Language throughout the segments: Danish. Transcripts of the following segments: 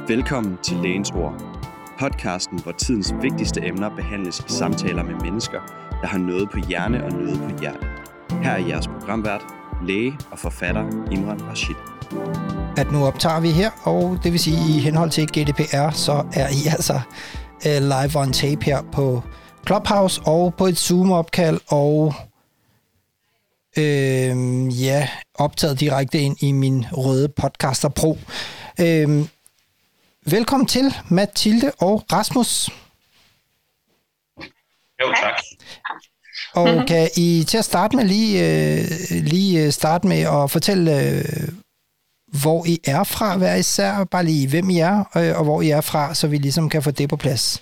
Velkommen til Lægens Ord. Podcasten, hvor tidens vigtigste emner behandles i samtaler med mennesker, der har noget på hjerne og noget på hjerte. Her er jeres programvært, læge og forfatter Imran Rashid. At nu optager vi her, og det vil sige i henhold til GDPR, så er I altså live on tape her på Clubhouse og på et Zoom-opkald og optaget direkte ind i min røde podcaster Pro. Velkommen til Mathilde og Rasmus. Jo, tak. Og kan I til at starte med lige starte med at fortælle, hvor I er fra hver især, bare lige hvem I er, og hvor I er fra, så vi ligesom kan få det på plads.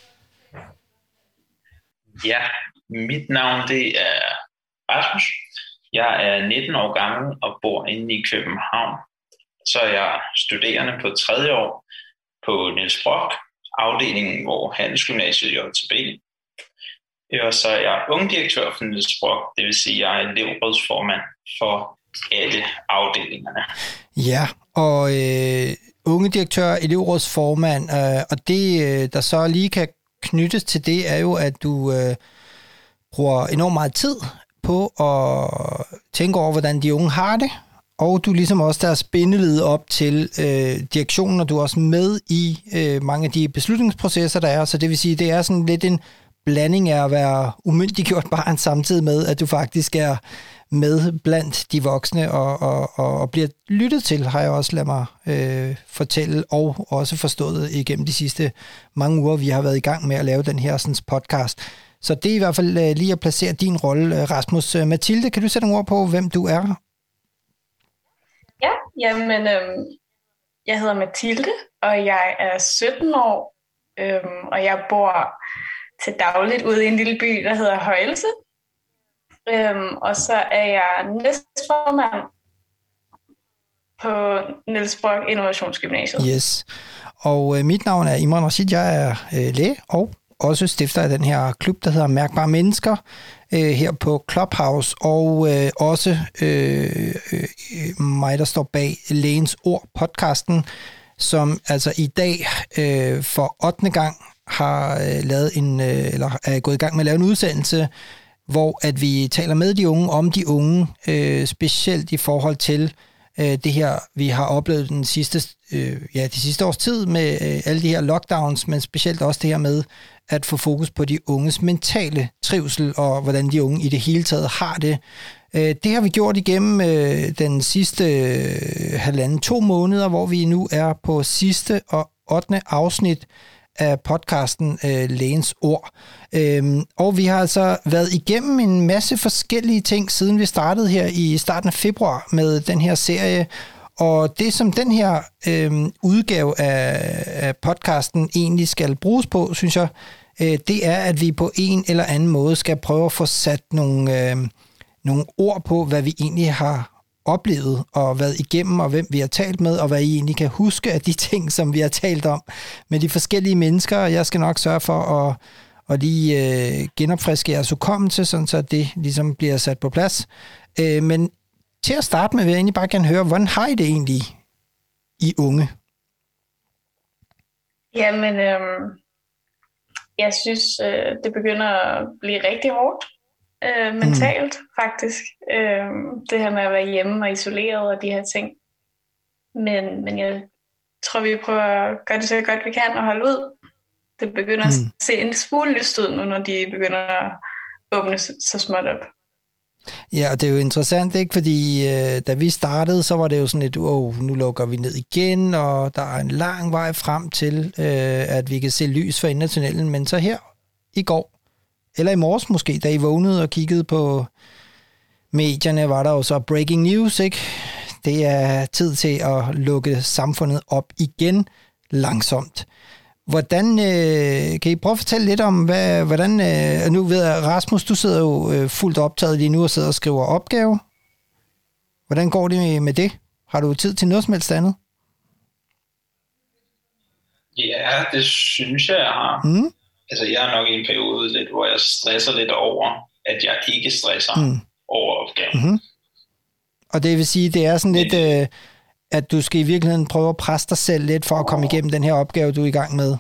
Ja, mit navn det er Rasmus. Jeg er 19 år gammel og bor inde i København. Så er jeg studerende på 3. år på Niels Brock, afdelingen, hvor Handelsgymnasiet i JTB. Og så er jeg ungdirektør for Niels Brock, det vil sige, at jeg er elevrådsformand for alle afdelingerne. Ja, og ungedirektør, elevrådsformand, og det, der så lige kan knyttes til det, er jo, at du bruger enormt meget tid på at tænke over, hvordan de unge har det, og du er ligesom også deres bindeled op til direktionen, og du er også med i mange af de beslutningsprocesser, der er, så det vil sige, det er sådan lidt en blanding af at være umyndiggjort barn, samtidig med, at du faktisk er med blandt de voksne og bliver lyttet til, har jeg også ladet mig fortælle, og også forstået igennem de sidste mange uger, vi har været i gang med at lave den her sådan, podcast. Så det er i hvert fald lige at placere din rolle, Rasmus. Mathilde, kan du sætte nogle ord på, hvem du er? Ja, jamen, jeg hedder Mathilde, og jeg er 17 år, og jeg bor til dagligt ude i en lille by, der hedder Højelse. Og så er jeg næstformand på Niels Brock Innovationsgymnasiet. Yes, og mit navn er Imran Rashid, jeg er læge og også stifter af den her klub, der hedder Mærkbare Mennesker, her på Clubhouse, og også mig, der står bag Lægens Ord podcasten, som altså i dag for 8. gang har lavet eller er gået i gang med at lave en udsendelse, hvor at vi taler med de unge om de unge, specielt i forhold til det her, vi har oplevet de sidste års tid med alle de her lockdowns, men specielt også det her med at få fokus på de unges mentale trivsel, og hvordan de unge i det hele taget har det. Det har vi gjort igennem den sidste 1,5-2 måneder, hvor vi nu er på sidste og 8. afsnit af podcasten Lægens Ord. Og vi har altså været igennem en masse forskellige ting, siden vi startede her i starten af februar med den her serie. Og det, som den her udgave af podcasten egentlig skal bruges på, synes jeg, det er, at vi på en eller anden måde skal prøve at få sat nogle ord på, hvad vi egentlig har oplevet og været igennem, og hvem vi har talt med, og hvad I egentlig kan huske af de ting, som vi har talt om med de forskellige mennesker. Jeg skal nok sørge for at lige genopfriske jeres hukommelse, sådan så det ligesom bliver sat på plads. Men til at starte med vil jeg egentlig bare gerne høre, hvordan har I det egentlig, I unge? Jamen, jeg synes, det begynder at blive rigtig hårdt. Mentalt, faktisk. Det her med at være hjemme og isoleret og de her ting. Men jeg tror, vi prøver at gøre det så godt vi kan og holde ud. Det begynder at se en smule lyst ud nu, når de begynder at åbne så småt op. Ja, og det er jo interessant, ikke? Fordi da vi startede, så var det jo sådan lidt, nu lukker vi ned igen, og der er en lang vej frem til, at vi kan se lys for enden af tunnelen. Men så her i går, eller i morges måske, da I vågnede og kiggede på medierne, var der jo så breaking news, ikke? Det er tid til at lukke samfundet op igen langsomt. Hvordan kan I prøve at fortælle lidt om, hvordan nu ved jeg, Rasmus, du sidder jo fuldt optaget lige nu og sidder og skriver opgave. Hvordan går det med det? Har du tid til noget som helst andet? Ja, det synes jeg har. Altså, jeg er nok i en periode lidt, hvor jeg stresser lidt over, at jeg ikke stresser over opgaven. Og det vil sige, det er sådan lidt at du skal i virkeligheden prøve at presse dig selv lidt for at komme igennem den her opgave, du er i gang med?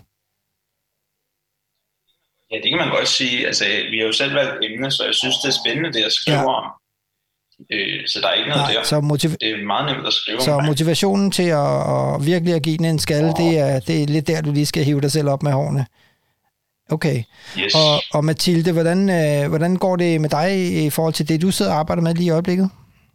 Ja, det kan man godt sige. Altså, vi har jo selv valgt emne, så jeg synes, det er spændende, det at skrive om. Så der er ikke noget der. Det er meget nemt at skrive om. Så motivationen til at virkelig at give den en skalle, det er lidt der, du lige skal hive dig selv op med hårene. Okay. Yes. Og Mathilde, hvordan går det med dig i forhold til det, du sidder og arbejder med lige i øjeblikket?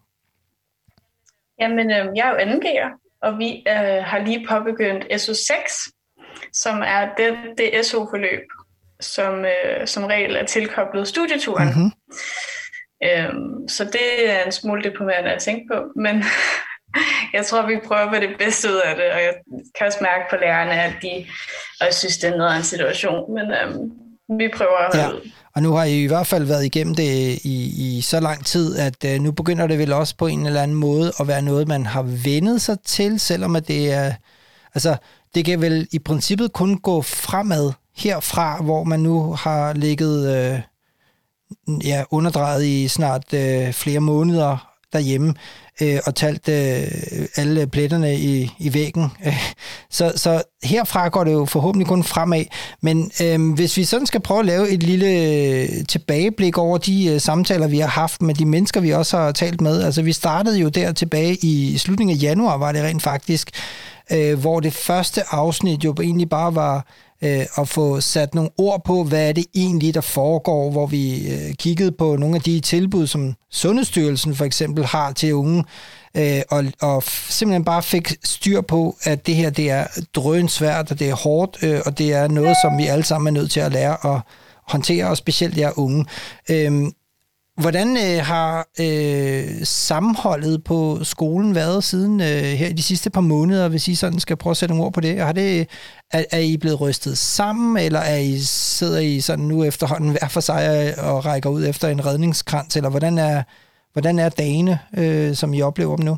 Jamen, jeg er jo 2.G'er, og vi har lige påbegyndt SO6, som er det SO-forløb, som regel er tilkoblet studieturen. Mm-hmm. Så det er en smule deprimerende at tænke på, men jeg tror, vi prøver på det bedste ud af det, og jeg kan også mærke på lærerne, at de også synes, det er noget af en situation, men vi prøver at holde ud. Og nu har I hvert fald været igennem det i så lang tid, at nu begynder det vel også på en eller anden måde at være noget, man har vendet sig til, selvom at det er... Altså, det kan vel i princippet kun gå fremad herfra, hvor man nu har ligget underdrejet i snart flere måneder derhjemme og talt alle pletterne i væggen. Så herfra går det jo forhåbentlig kun fremad. Men hvis vi sådan skal prøve at lave et lille tilbageblik over de samtaler, vi har haft med de mennesker, vi også har talt med. Altså vi startede jo der tilbage i slutningen af januar, var det rent faktisk, hvor det første afsnit jo egentlig bare var at få sat nogle ord på, hvad er det egentlig, der foregår, hvor vi kiggede på nogle af de tilbud, som Sundhedsstyrelsen for eksempel har til unge, og simpelthen bare fik styr på, at det her, det er drønsvært, og det er hårdt, og det er noget, som vi alle sammen er nødt til at lære at håndtere, og specielt jer unge. Hvordan har sammenholdet på skolen været siden her i de sidste par måneder, hvis I sådan skal prøve at sætte nogle ord på det? Er I blevet rystet sammen, eller sidder I sådan nu efterhånden hver for sig og rækker ud efter en redningskrans, eller hvordan er dagene, som I oplever dem nu?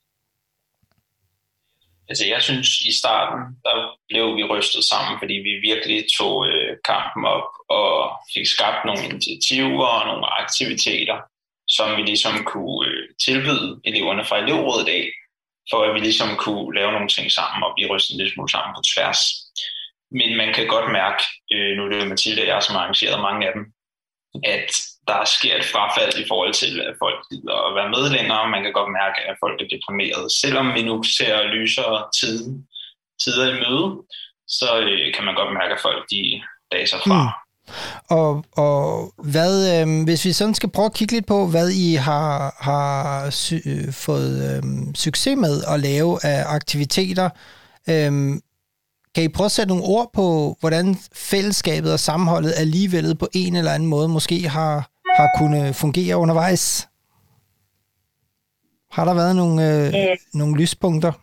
Altså jeg synes i starten, der blev vi rystet sammen, fordi vi virkelig tog kampen op og fik skabt nogle initiativer og nogle aktiviteter, som vi ligesom kunne tilbyde eleverne fra elevrådet af, for at vi ligesom kunne lave nogle ting sammen og blive rystet lidt smule sammen på tværs. Men man kan godt mærke, nu er det jo Mathilde og jeg, som har arrangeret mange af dem, at der sker et frafald i forhold til, at folk gider at være med længere. Man kan godt mærke, at folk er deprimeret. Selvom vi nu ser lysere tider i møde, så kan man godt mærke, at folk de daser fra. Og hvad, hvis vi sådan skal prøve at kigge lidt på, hvad I har fået succes med at lave af aktiviteter, kan I prøve at sætte nogle ord på, hvordan fællesskabet og sammenholdet alligevel på en eller anden måde måske har kunnet fungere undervejs? Har der været nogle lyspunkter?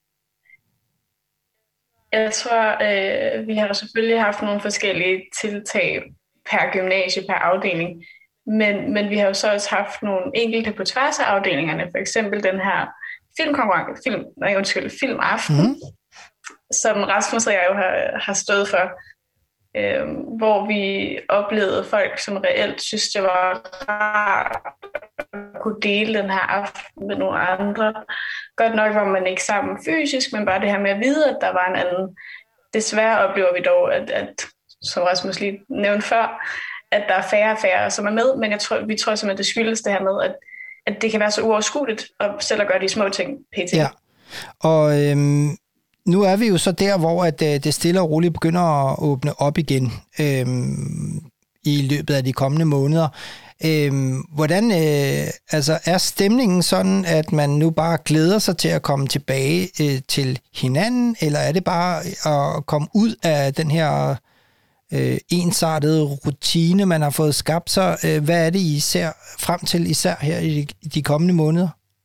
Jeg tror, vi har selvfølgelig haft nogle forskellige tiltag per gymnasie, per afdeling. Men vi har jo så også haft nogle enkelte på tværs af afdelingerne. For eksempel den her filmaften, som Rasmus og jeg jo har stået for, hvor vi oplevede folk, som reelt synes, det var rart at kunne dele den her aften med nogle andre. Godt nok var man ikke sammen fysisk, men bare det her med at vide, at der var en anden. Desværre oplever vi dog, at som Rasmus lige nævnte før, at der er færre og færre, som er med, men vi tror simpelthen, det skyldes det her med, at det kan være så uoverskueligt at selv at gøre de små ting pt. Ja, og nu er vi jo så der, hvor at det stille og roligt begynder at åbne op igen i løbet af de kommende måneder. Hvordan er stemningen sådan, at man nu bare glæder sig til at komme tilbage til hinanden, eller er det bare at komme ud af den her ensartede rutine, man har fået skabt sig? Hvad er det, I ser frem til især her i de kommende måneder?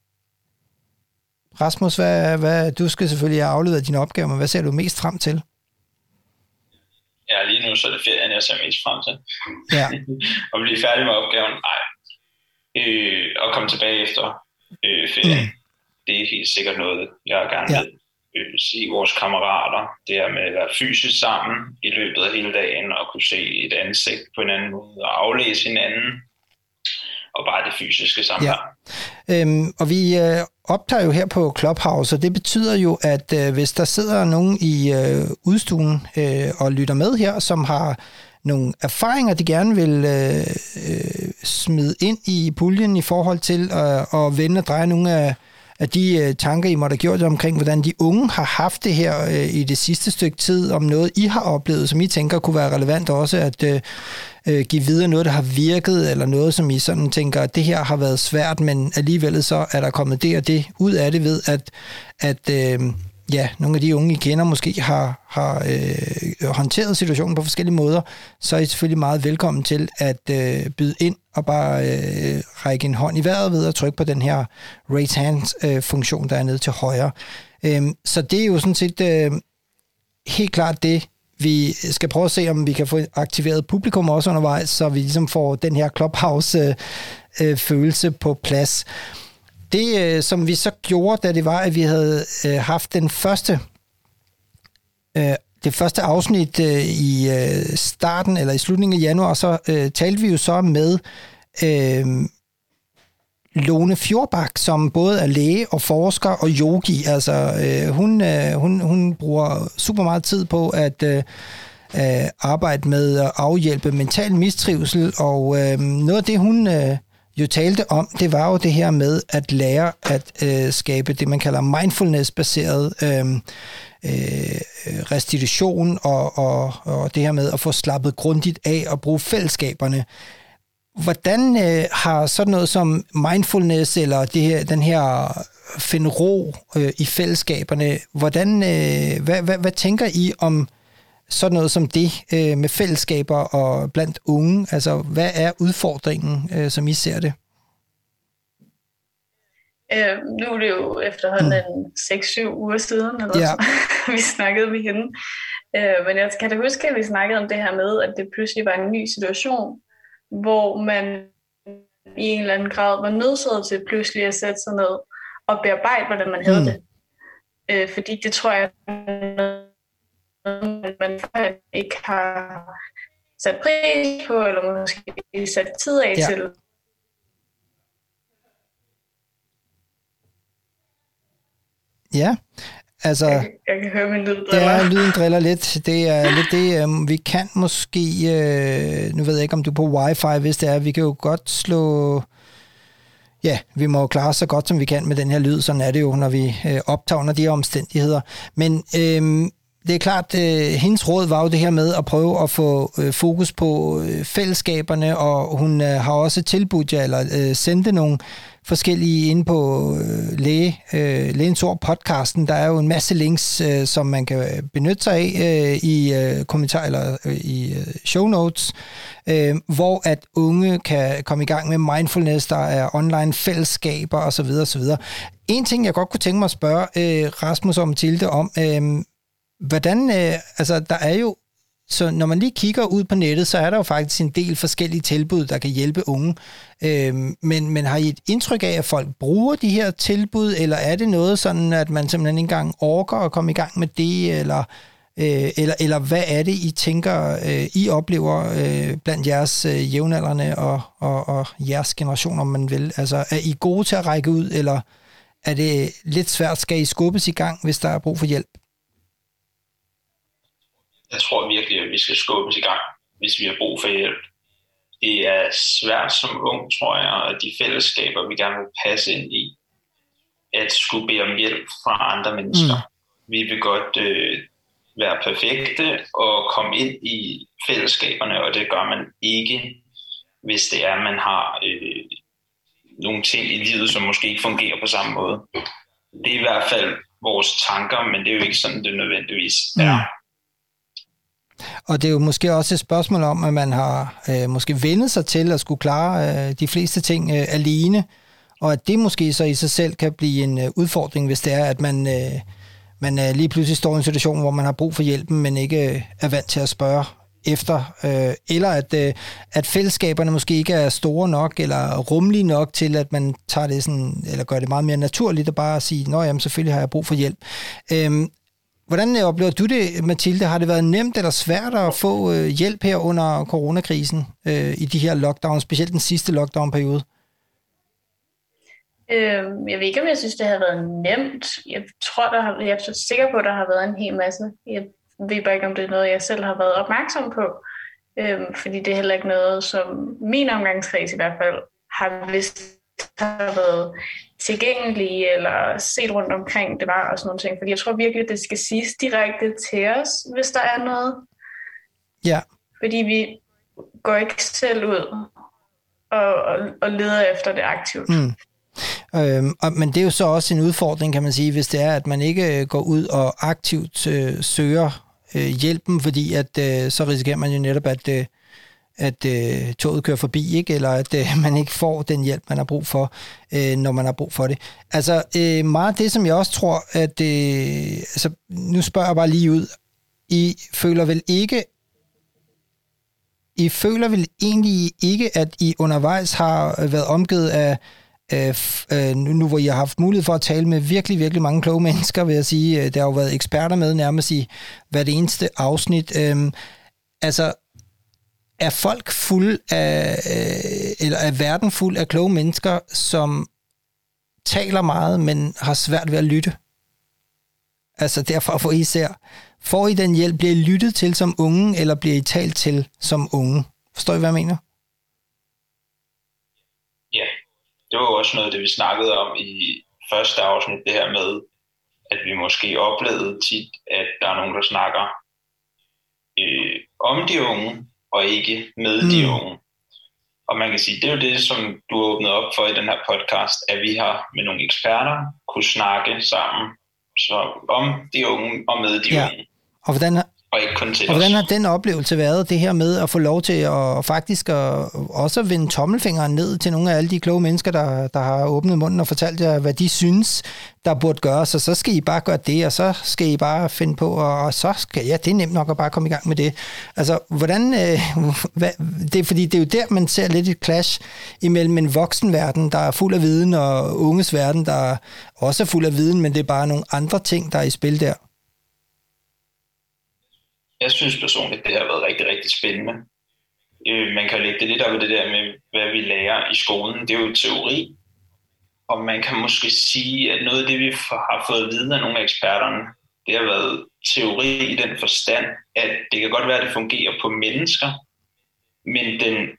Rasmus, du skal selvfølgelig have afleveret dine opgaver, men hvad ser du mest frem til? Ja, lige nu så er det ferien, jeg ser mest frem til. Ja. At blive færdig med opgaven, nej. Og komme tilbage efter ferien. Det er helt sikkert noget, jeg gerne vil se vores kammerater. Det her med at være fysisk sammen i løbet af hele dagen, og kunne se et ansigt på en anden måde, og aflæse hinanden, og bare det fysiske samvær. Ja. Og vi optager jo her på Clubhouse, og det betyder jo, at hvis der sidder nogen i udstuen og lytter med her, som har nogle erfaringer, de gerne vil smide ind i puljen i forhold til at vende og dreje nogle af de tanker, I måtte have gjort omkring, hvordan de unge har haft det her i det sidste stykke tid, om noget, I har oplevet, som I tænker kunne være relevant også at give videre noget, der har virket, eller noget, som I sådan tænker, at det her har været svært, men alligevel så er der kommet det og det ud af det ved, at nogle af de unge, I kender, måske har håndteret situationen på forskellige måder, så er I selvfølgelig meget velkommen til at byde ind og bare række en hånd i vejret ved at trykke på den her raise hands-funktion, der er nede til højre. Så det er jo sådan set helt klart det, vi skal prøve at se, om vi kan få aktiveret publikum også undervejs, så vi ligesom får den her Clubhouse-følelse på plads. Det, som vi så gjorde, da det var, at vi havde haft det første afsnit i starten eller i slutningen af januar, så talte vi jo så med Lone Fjordbak, som både er læge og forsker og yogi. Altså, hun bruger super meget tid på at arbejde med at afhjælpe mental mistrivsel, og noget af det, hun jo talte om, det var jo det her med at lære at skabe det, man kalder mindfulness-baseret restitution, og det her med at få slappet grundigt af og bruge fællesskaberne. Hvordan har sådan noget som mindfulness, eller den her finde ro i fællesskaberne, hvad tænker I om sådan noget som det med fællesskaber og blandt unge? Altså, hvad er udfordringen, som I ser det? Nu er det jo efterhånden 6-7 uger siden, eller vi snakkede med hende. Men jeg kan da huske, at vi snakkede om det her med, at det pludselig var en ny situation, hvor man i en eller anden grad var nødsaget til pludselig at sætte sig ned og bearbejde, hvordan man havde det. Fordi det tror jeg, man ikke har sat pris på, eller måske sat tid af til. Ja, altså... Jeg kan høre min lyd driller. Ja, lyden driller lidt. Det er lidt det, vi kan måske... nu ved jeg ikke, om du er på wifi, hvis det er. Vi kan jo godt slå... Ja, vi må jo klare så godt, som vi kan med den her lyd. Sådan er det jo, når vi optager under de her omstændigheder. Men det er klart, hendes råd var jo det her med at prøve at få fokus på fællesskaberne, og hun har også tilbudt jer, eller sendte nogle forskellige inde på Lægens Ord podcasten. Der er jo en masse links, som man kan benytte sig af i kommentar eller i show notes, hvor at unge kan komme i gang med mindfulness, der er online fællesskaber osv. osv. En ting, jeg godt kunne tænke mig at spørge Rasmus og Mathilde om, hvordan, altså der er jo, så når man lige kigger ud på nettet, så er der jo faktisk en del forskellige tilbud, der kan hjælpe unge. Men har I et indtryk af, at folk bruger de her tilbud, eller er det noget sådan, at man simpelthen ikke engang orker at komme i gang med det, eller hvad er det, I tænker, I oplever blandt jeres jævnaldrende og jeres generation, om man vil? Altså, er I gode til at række ud, eller er det lidt svært? Skal I skubbes i gang, hvis der er brug for hjælp? Jeg tror virkelig, at vi skal skubbes i gang, hvis vi har brug for hjælp. Det er svært som ung, tror jeg, og de fællesskaber, vi gerne vil passe ind i, at skulle bede om hjælp fra andre mennesker. Vi vil godt være perfekte og komme ind i fællesskaberne, og det gør man ikke, hvis det er, at man har nogle ting i livet, som måske ikke fungerer på samme måde. Det er i hvert fald vores tanker, men det er jo ikke sådan, det nødvendigvis er. Og det er jo måske også et spørgsmål om, at man har måske vendet sig til at skulle klare de fleste ting alene, og at det måske så i sig selv kan blive en udfordring, hvis det er, at man lige pludselig står i en situation, hvor man har brug for hjælpen, men ikke er vant til at spørge efter, eller at fællesskaberne måske ikke er store nok, eller rummelige nok til, at man tager det sådan, eller gør det meget mere naturligt at bare sige, nå jamen, selvfølgelig har jeg brug for hjælp. Hvordan oplever du det, Mathilde? Har det været nemt eller svært at få hjælp her under coronakrisen i de her lockdowns, specielt den sidste lockdown-periode? Jeg ved ikke, om jeg synes, det har været nemt. Jeg er sikker på, at der har været en hel masse. Jeg ved bare ikke, om det er noget, jeg selv har været opmærksom på. Fordi det er heller ikke noget, som min omgangskreds i hvert fald har vist har været tilgængelige eller set rundt omkring. Det var også nogle ting. Fordi jeg tror virkelig, at det skal siges direkte til os, hvis der er noget. Ja. Fordi vi går ikke selv ud og leder efter det aktivt. Men det er jo så også en udfordring, kan man sige, hvis det er, at man ikke går ud og aktivt søger hjælpen, fordi at så risikerer man jo netop, at toget kører forbi, ikke? Eller at man ikke får den hjælp, man har brug for, når man har brug for det. Altså meget af det, som jeg også tror, at altså, nu spørger jeg bare lige ud, I føler vel egentlig ikke, at I undervejs har været omgivet af nu hvor I har haft mulighed for at tale med virkelig, virkelig mange kloge mennesker, vil jeg sige. Der har jo været eksperter med nærmest i hvert eneste afsnit. Altså, er folk fuld af, eller er verden fuld af kloge mennesker, som taler meget, men har svært ved at lytte? Altså, derfor får I får I den hjælp, bliver I lyttet til som unge, eller bliver I talt til som unge? Forstår I, hvad jeg mener? Ja, det var også noget, det vi snakkede om i første afsnit, det her med, at vi måske oplevede tit, at der er nogen, der snakker om de unge, og ikke med de unge. Og man kan sige, det er jo det, som du har åbnet op for i den her podcast, at vi har med nogle eksperter kunne snakke sammen så om de unge og med de unge. Og hvordan har den oplevelse været, det her med at få lov til at faktisk også vende tommelfingeren ned til nogle af alle de kloge mennesker, der har åbnet munden og fortalt jer, hvad de synes, der burde gøres, og så skal I bare gøre det, og så skal I bare finde på, og så skal, det er nemt nok at bare komme i gang med det. Altså, hvordan, det er fordi, det er jo der, man ser lidt et clash imellem en voksenverden, der er fuld af viden, og unges verden, der også er fuld af viden, men det er bare nogle andre ting, der er i spil der. Jeg synes personligt, det har været rigtig, rigtig spændende. Man kan lægge det lidt op i det der med, hvad vi lærer i skolen. Det er jo teori. Og man kan måske sige, at noget af det, vi har fået at vide af nogle af eksperterne, det har været teori i den forstand, at det kan godt være, at det fungerer på mennesker, men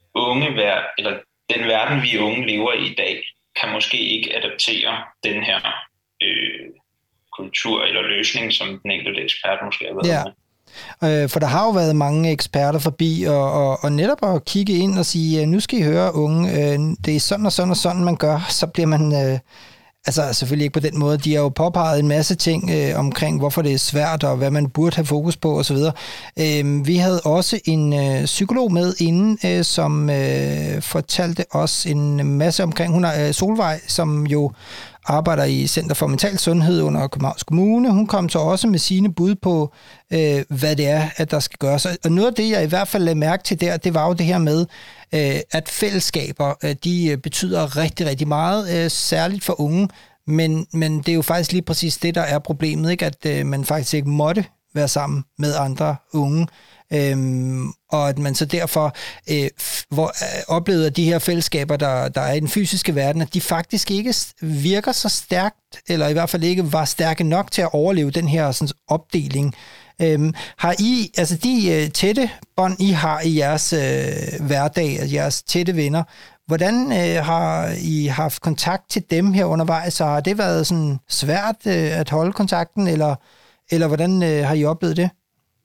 den verden, vi unge lever i dag, kan måske ikke adaptere den her kultur eller løsning, som den enkelte ekspert måske har været med. For der har jo været mange eksperter forbi, og netop at kigge ind og sige, nu skal I høre unge, det er sådan og sådan og sådan, man gør, så bliver man, altså selvfølgelig ikke på den måde, de har jo påpeget en masse ting omkring, hvorfor det er svært, og hvad man burde have fokus på osv. Vi havde også en psykolog med inden, som fortalte os en masse omkring, hun er Solvej, som jo arbejder i Center for Mental Sundhed under Københavns Kommune. Hun kom så også med sine bud på, hvad det er, at der skal gøres. Og noget af det, jeg i hvert fald lagde mærke til der, det var jo det her med, at fællesskaber, de betyder rigtig, rigtig meget, særligt for unge, men det er jo faktisk lige præcis det, der er problemet, ikke? At man faktisk ikke måtte være sammen med andre unge, og at man så derfor oplevede, at de her fællesskaber, der er i den fysiske verden, at de faktisk ikke virker så stærkt, eller i hvert fald ikke var stærke nok til at overleve den her sådan, opdeling. Har I, altså de tætte bånd, I har i jeres hverdag, altså jeres tætte venner, hvordan har I haft kontakt til dem her undervejs, og har det været sådan svært at holde kontakten, eller hvordan har I oplevet det?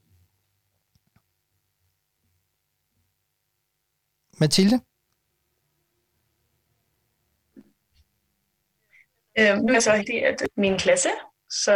Mathilde? Nu er det så rigtigt, at min klasse, så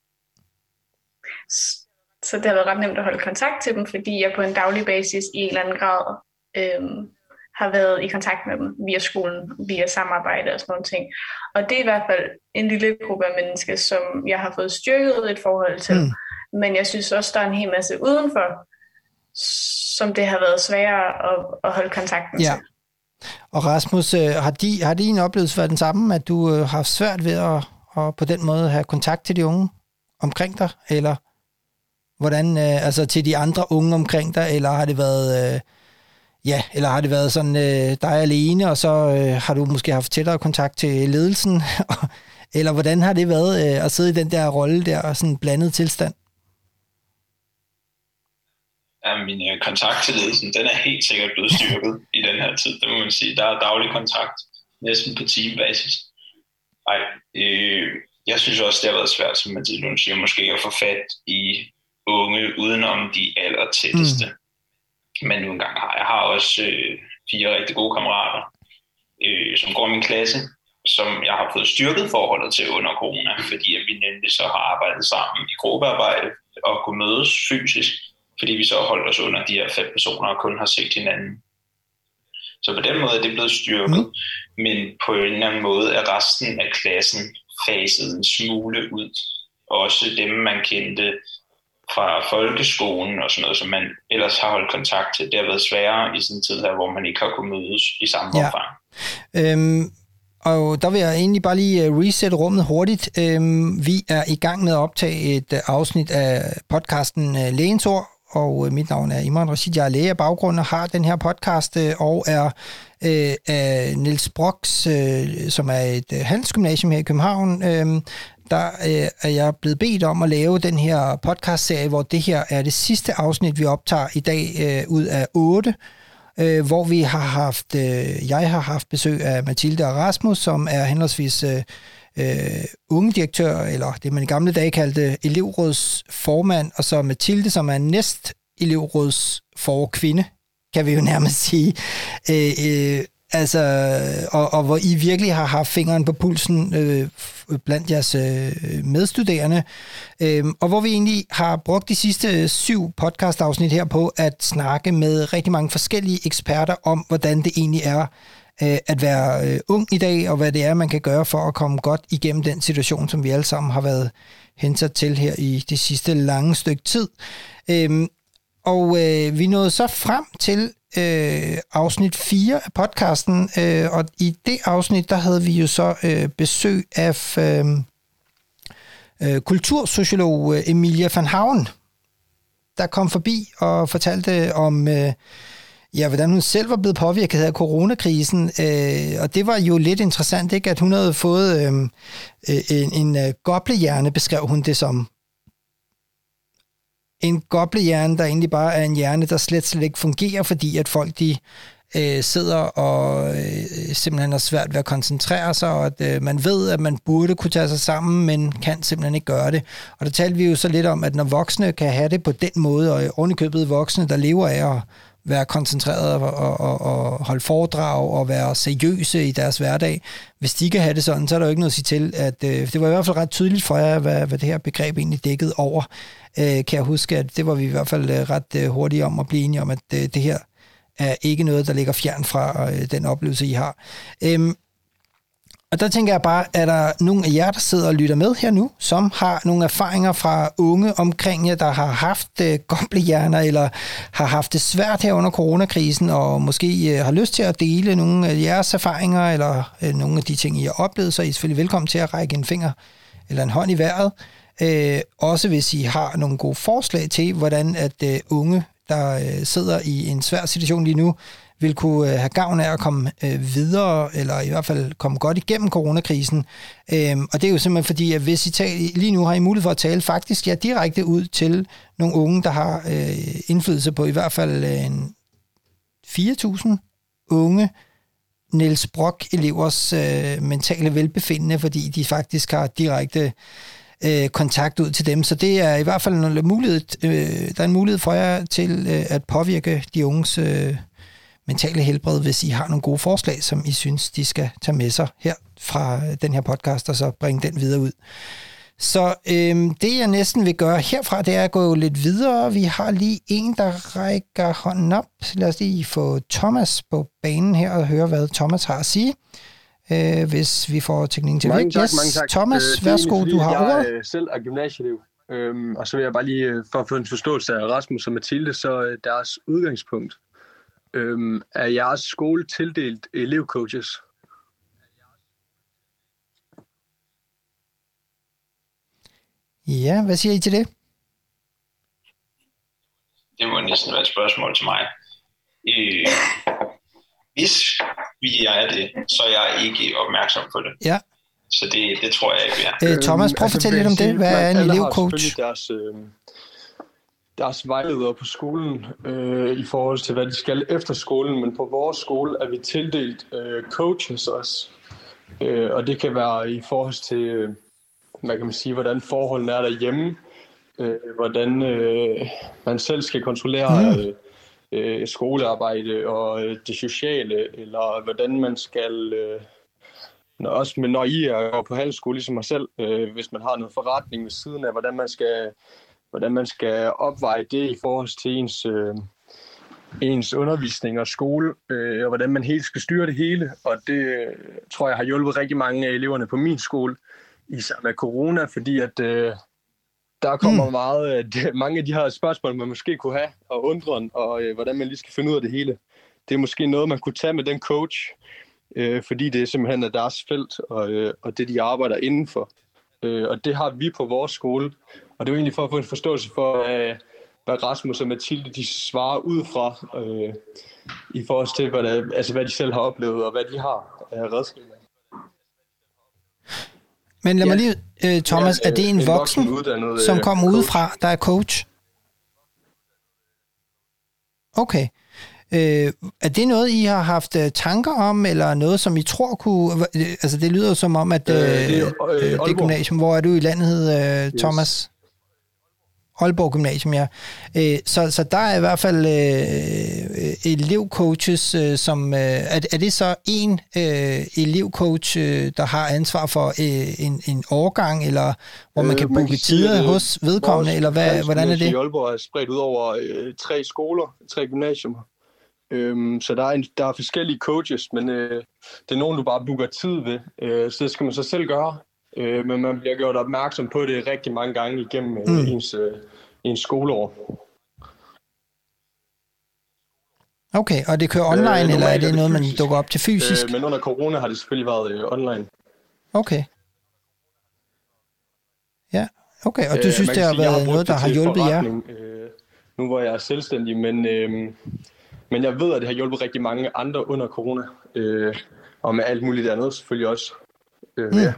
det har været ret nemt at holde kontakt til dem, fordi jeg på en daglig basis i en eller anden grad har været i kontakt med dem via skolen, via samarbejde og sådan nogle ting. Og det er i hvert fald en lille gruppe af mennesker, som jeg har fået styrket et forhold til. Men jeg synes også, der er en hel masse udenfor, som det har været sværere at holde kontakten til. Og Rasmus, har din oplevelse været den samme, at du har haft svært ved at på den måde have kontakt til de unge omkring dig, eller hvordan, altså til de andre unge omkring dig, eller har det været Ja, eller har det været sådan dig alene, og så har du måske haft tættere kontakt til ledelsen? Eller hvordan har det været at sidde i den der rolle der, og sådan en blandet tilstand? Ja, min kontakt til ledelsen, den er helt sikkert blevet styrket i den her tid, det må man sige. Der er daglig kontakt, næsten på teambasis. Jeg synes også, det har været svært, som Mathilde Lund siger, måske at få fat i unge udenom de allertætteste. Men nu engang jeg har også 4 rigtig gode kammerater, som går i min klasse, som jeg har fået styrket forholdet til under corona, fordi at vi nemlig så har arbejdet sammen i gruppearbejde og kunne mødes fysisk, fordi vi så holdt os under de her 5 personer og kun har set hinanden. Så på den måde er det blevet styrket, men på en eller anden måde er resten af klassen faset en smule ud. Også dem, man kendte fra folkeskolen og sådan noget, som man ellers har holdt kontakt til. Det har været sværere i sådan en tid her, hvor man ikke har kunnet mødes i samme omfang. Og der vil jeg egentlig bare lige reset rummet hurtigt. Vi er i gang med at optage et afsnit af podcasten Lægens Ord, og mit navn er Imran Rashid. Jeg er læge af baggrund og har den her podcast, og er af Niels Brox, som er et handelsgymnasium her i København. Der er jeg blevet bedt om at lave den her podcastserie, hvor det her er det sidste afsnit, vi optager i dag ud af 8, hvor vi har haft, jeg har haft besøg af Mathilde og Rasmus, som er henholdsvis ungedirektør, eller det man i gamle dage kaldte elevrådsformand, og så Mathilde, som er næst elevrådsforkvinde, kan vi jo nærmest sige. Og hvor I virkelig har haft fingeren på pulsen blandt jeres medstuderende, og hvor vi egentlig har brugt de sidste 7 podcast-afsnit her på at snakke med rigtig mange forskellige eksperter om, hvordan det egentlig er at være ung i dag, og hvad det er, man kan gøre for at komme godt igennem den situation, som vi alle sammen har været hensat til her i det sidste lange stykke tid. Og vi nåede så frem til afsnit 4 af podcasten, og i det afsnit, der havde vi jo så besøg af kultursociolog Emilia van Hauen, der kom forbi og fortalte om, hvordan hun selv var blevet påvirket af coronakrisen, og det var jo lidt interessant, ikke, at hun havde fået en goblehjerne, beskrev hun det som. En goblehjerne, der egentlig bare er en hjerne, der slet ikke fungerer, fordi at folk de sidder og simpelthen har svært ved at koncentrere sig, og at man ved, at man burde kunne tage sig sammen, men kan simpelthen ikke gøre det. Og der talte vi jo så lidt om, at når voksne kan have det på den måde, og ovenikøbet voksne, der lever af at være koncentreret og holde foredrag og være seriøse i deres hverdag, hvis de kan have det sådan, så er der jo ikke noget at sige til, at det var i hvert fald ret tydeligt for jer, hvad det her begreb egentlig dækkede over. Kan jeg huske, at det var vi i hvert fald ret hurtige om at blive enige om, at det her er ikke noget, der ligger fjern fra den oplevelse, I har. Og der tænker jeg bare, er der nogle af jer, der sidder og lytter med her nu, som har nogle erfaringer fra unge omkring jer, der har haft goblehjerner, eller har haft det svært her under coronakrisen, og måske har lyst til at dele nogle af jeres erfaringer, eller nogle af de ting, I har oplevet, så er I selvfølgelig velkommen til at række en finger eller en hånd i vejret. Også hvis I har nogle gode forslag til, hvordan at unge, der sidder i en svær situation lige nu, vil kunne have gavn af at komme videre, eller i hvert fald komme godt igennem coronakrisen. Og det er jo simpelthen fordi, at hvis I lige nu har I mulighed for at tale faktisk direkte ud til nogle unge, der har indflydelse på i hvert fald 4.000 unge Niels Brock-elevers mentale velbefindende, fordi de faktisk har direkte kontakt ud til dem. Så det er i hvert fald en mulighed, der er en mulighed for jer til at påvirke de unges mentale helbred, hvis I har nogle gode forslag, som I synes, de skal tage med sig her fra den her podcast, og så bringe den videre ud. Så det, jeg næsten vil gøre herfra, det er at gå lidt videre. Vi har lige en, der rækker hånden op. Lad os lige få Thomas på banen her og høre, hvad Thomas har at sige. Hvis vi får teknikken til det. Mange tak. Thomas, værsgo, du har ordet. Jeg selv er gymnasieelev, og så vil jeg bare lige, for at få en forståelse af Rasmus og Mathilde, så deres udgangspunkt. Er jeres skole tildelt elevcoaches? Ja, hvad siger I til det? Det må næsten være et spørgsmål til mig. Hvis vi er det, så er jeg ikke opmærksom på det. Ja. Så det tror jeg ikke, vi er. Thomas, prøv at fortælle lidt om det. Hvad er en elevcoach? Deres vejledere på skolen i forhold til, hvad de skal efter skolen, men på vores skole er vi tildelt coaches også. Og det kan være i forhold til, hvad kan man sige, hvordan forholdene er derhjemme, hvordan man selv skal kontrollere skolearbejde og det sociale, eller hvordan man skal, når I er på handelsskole, ligesom mig selv, hvis man har noget forretning ved siden af, hvordan man skal opveje det i forhold til ens undervisning og skole, og hvordan man helt skal styre det hele. Og det tror jeg har hjulpet rigtig mange af eleverne på min skole, især med corona, fordi at der kommer mange af de her spørgsmål, man måske kunne have, og undren, og hvordan man lige skal finde ud af det hele. Det er måske noget, man kunne tage med den coach, fordi det simpelthen er deres felt, og det, de arbejder indenfor. Og det har vi på vores skole. Og det er jo egentlig for at få en forståelse for, hvad Rasmus og Mathilde de svarer ud fra, i forhold til, hvad de selv har oplevet, og hvad de har af redskaber. Men lad mig lige, Thomas, er det en voksen som kommer udefra, der er coach? Okay. Er det noget, I har haft tanker om, eller noget, som I tror kunne... Altså, det lyder som om, at det gymnasium... Hvor er du i landet, Thomas? Yes. Aalborg Gymnasium, ja. Så der er i hvert fald elevcoaches, som... Er det så en elevcoach, der har ansvar for en årgang, eller hvor man kan booke tider hos vedkommende, eller hvordan er det? I Aalborg er spredt ud over 3 skoler, 3 gymnasier. Så der er forskellige coaches, men det er nogen, du bare booker tid ved. Så det skal man så selv gøre. Men man bliver gjort opmærksom på det rigtig mange gange igennem ens skoleår. Okay, og det kører online, eller er det noget, man dukker op til fysisk? Men under corona har det selvfølgelig været online. Okay. Ja, okay. Og du synes, det har været noget, der har hjulpet jer? Nu hvor jeg er selvstændig, men jeg ved, at det har hjulpet rigtig mange andre under corona. Og med alt muligt andet selvfølgelig også. Ja.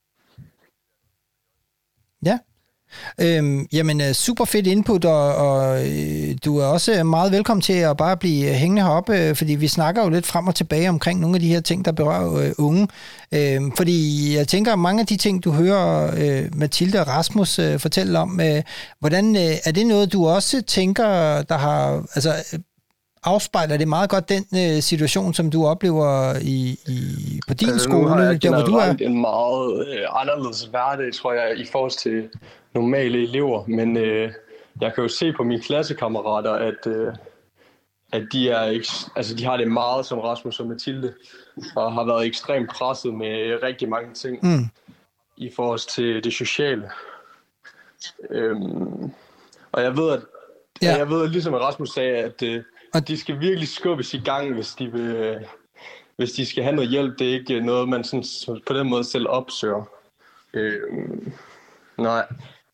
Ja. Jamen, super fedt input, og du er også meget velkommen til at bare blive hængende heroppe, fordi vi snakker jo lidt frem og tilbage omkring nogle af de her ting, der berører unge. Fordi jeg tænker, at mange af de ting, du hører Mathilde og Rasmus fortælle om, hvordan er det noget, du også tænker, der har... Altså, afspejler det meget godt den situation, som du oplever på din skole, der hvor du er? En meget anderledes hverdag, tror jeg, i forhold til normale elever. Men jeg kan jo se på mine klassekammerater, at de de har det meget som Rasmus og Mathilde, og har været ekstremt presset med rigtig mange ting i forhold til det sociale. Og jeg ved, ligesom Rasmus sagde, at de skal virkelig skubbes i gang, hvis de skal have noget hjælp. Det er ikke noget, man sådan, på den måde selv opsøger. Nej.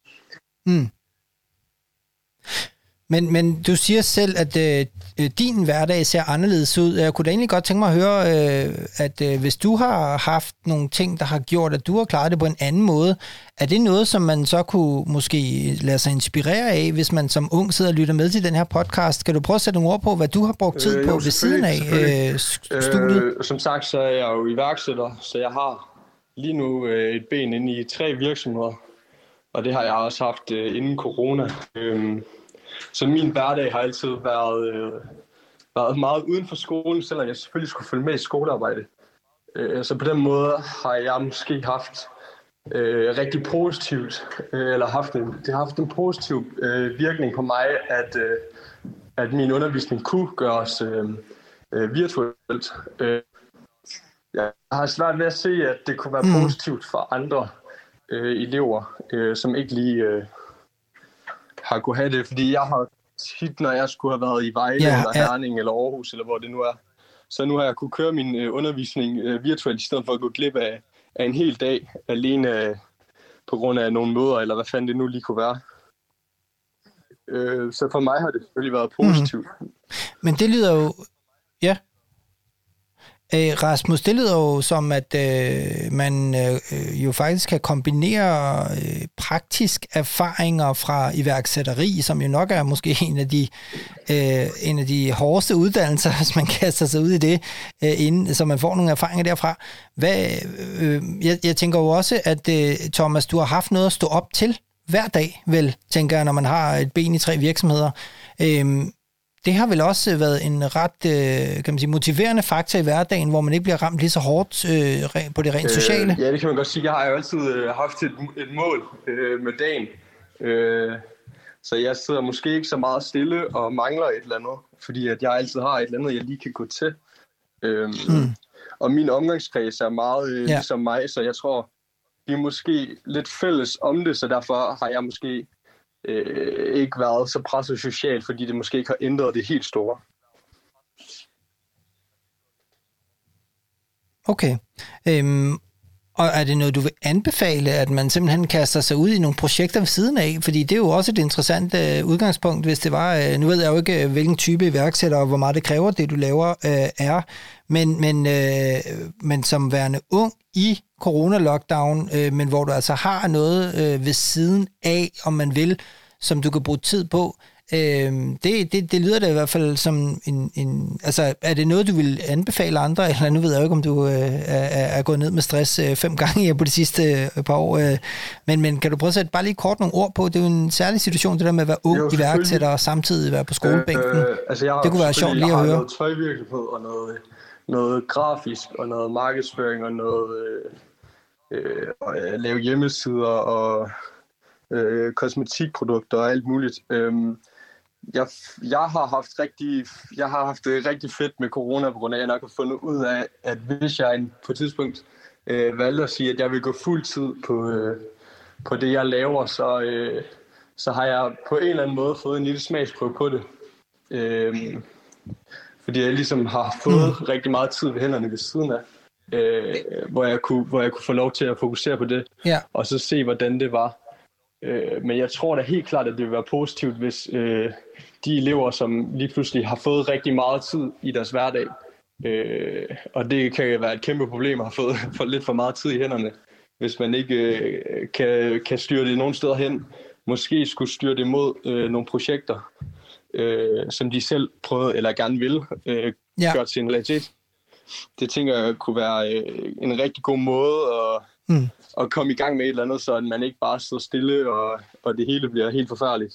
Men du siger selv, at din hverdag ser anderledes ud. Jeg kunne da egentlig godt tænke mig at høre, at hvis du har haft nogle ting, der har gjort, at du har klaret det på en anden måde, er det noget, som man så kunne måske lade sig inspirere af, hvis man som ung sidder og lytter med til den her podcast? Kan du prøve at sætte nogle ord på, hvad du har brugt tid på ved siden af studiet? Som sagt, så er jeg jo iværksætter, så jeg har lige nu et ben inde i 3 virksomheder, og det har jeg også haft inden corona. Så min hverdag har altid været meget uden for skolen, selvom jeg selvfølgelig skulle følge med i skolearbejde. Så på den måde har jeg måske haft rigtig positivt, eller det har haft en positiv virkning på mig, at min undervisning kunne gøres virtuelt. Jeg har svært ved at se, at det kunne være positivt for andre elever, som ikke lige har kunne have det, fordi jeg har tit, når jeg skulle have været i Vejle eller Herning eller Aarhus, eller hvor det nu er, så nu har jeg kunne køre min undervisning virtuelt, i stedet for at gå glip af en hel dag, alene på grund af nogle møder, eller hvad fanden det nu lige kunne være. Så for mig har det selvfølgelig været positivt. Men det lyder jo... Ja. Rasmus, det lyder jo som, at man jo faktisk kan kombinere praktisk erfaringer fra iværksætteri, som jo nok er måske en af de hårdeste uddannelser, hvis man kaster sig ud i det, så man får nogle erfaringer derfra. Jeg tænker jo også, at Thomas, du har haft noget at stå op til hver dag, vel, tænker jeg, når man har et ben i 3 virksomheder. Det har vel også været en ret kan man sige, motiverende faktor i hverdagen, hvor man ikke bliver ramt lige så hårdt på det rent sociale. Ja, det kan man godt sige. Jeg har jo altid haft et mål med dagen. Så jeg sidder måske ikke så meget stille og mangler et eller andet, fordi at jeg altid har et eller andet, jeg lige kan gå til. Og min omgangskreds er meget ligesom mig, så jeg tror, vi er måske lidt fælles om det, så derfor har jeg måske ikke været så presset socialt, fordi det måske ikke har ændret det helt store. Okay. Og er det noget, du vil anbefale, at man simpelthen kaster sig ud i nogle projekter ved siden af? Fordi det er jo også et interessant udgangspunkt, hvis det var... nu ved jeg jo ikke, hvilken type iværksætter og hvor meget det kræver, det du laver er. Men som værende ung i corona-lockdown, men hvor du altså har noget ved siden af, om man vil, som du kan bruge tid på. Det lyder da i hvert fald som en... Altså, er det noget, du vil anbefale andre? Eller nu ved jeg jo ikke, om du er gået ned med stress 5 gange på de sidste par år. Men kan du prøve at sætte bare lige kort nogle ord på? Det er jo en særlig situation, det der med at være ung iværksætter og samtidig være på skolebænken. Det kunne være sjovt lige at høre. Jeg har noget tøjvirksomhed og noget grafisk og noget markedsføring og noget lave hjemmesider og kosmetikprodukter og alt muligt. Jeg har haft det rigtig fedt med corona, på grund af, at jeg nok har fundet ud af, at hvis jeg på et tidspunkt valgte at sige, at jeg vil gå fuld tid på det, jeg laver, så har jeg på en eller anden måde fået en lille smagsprøve på det. Fordi jeg ligesom har fået rigtig meget tid ved hænderne ved siden af, hvor jeg kunne få lov til at fokusere på det, og så se, hvordan det var. Men jeg tror da helt klart, at det vil være positivt, hvis de elever, som lige pludselig har fået rigtig meget tid i deres hverdag, og det kan være et kæmpe problem at have fået lidt for meget tid i hænderne, hvis man ikke kan styre det nogen steder hen. Måske skulle styre det mod nogle projekter, som de selv prøvede eller gerne vil gøre til en realitet. Det tænker jeg kunne være en rigtig god måde at komme i gang med et eller andet, så at man ikke bare sidder stille, og det hele bliver helt forfærdeligt.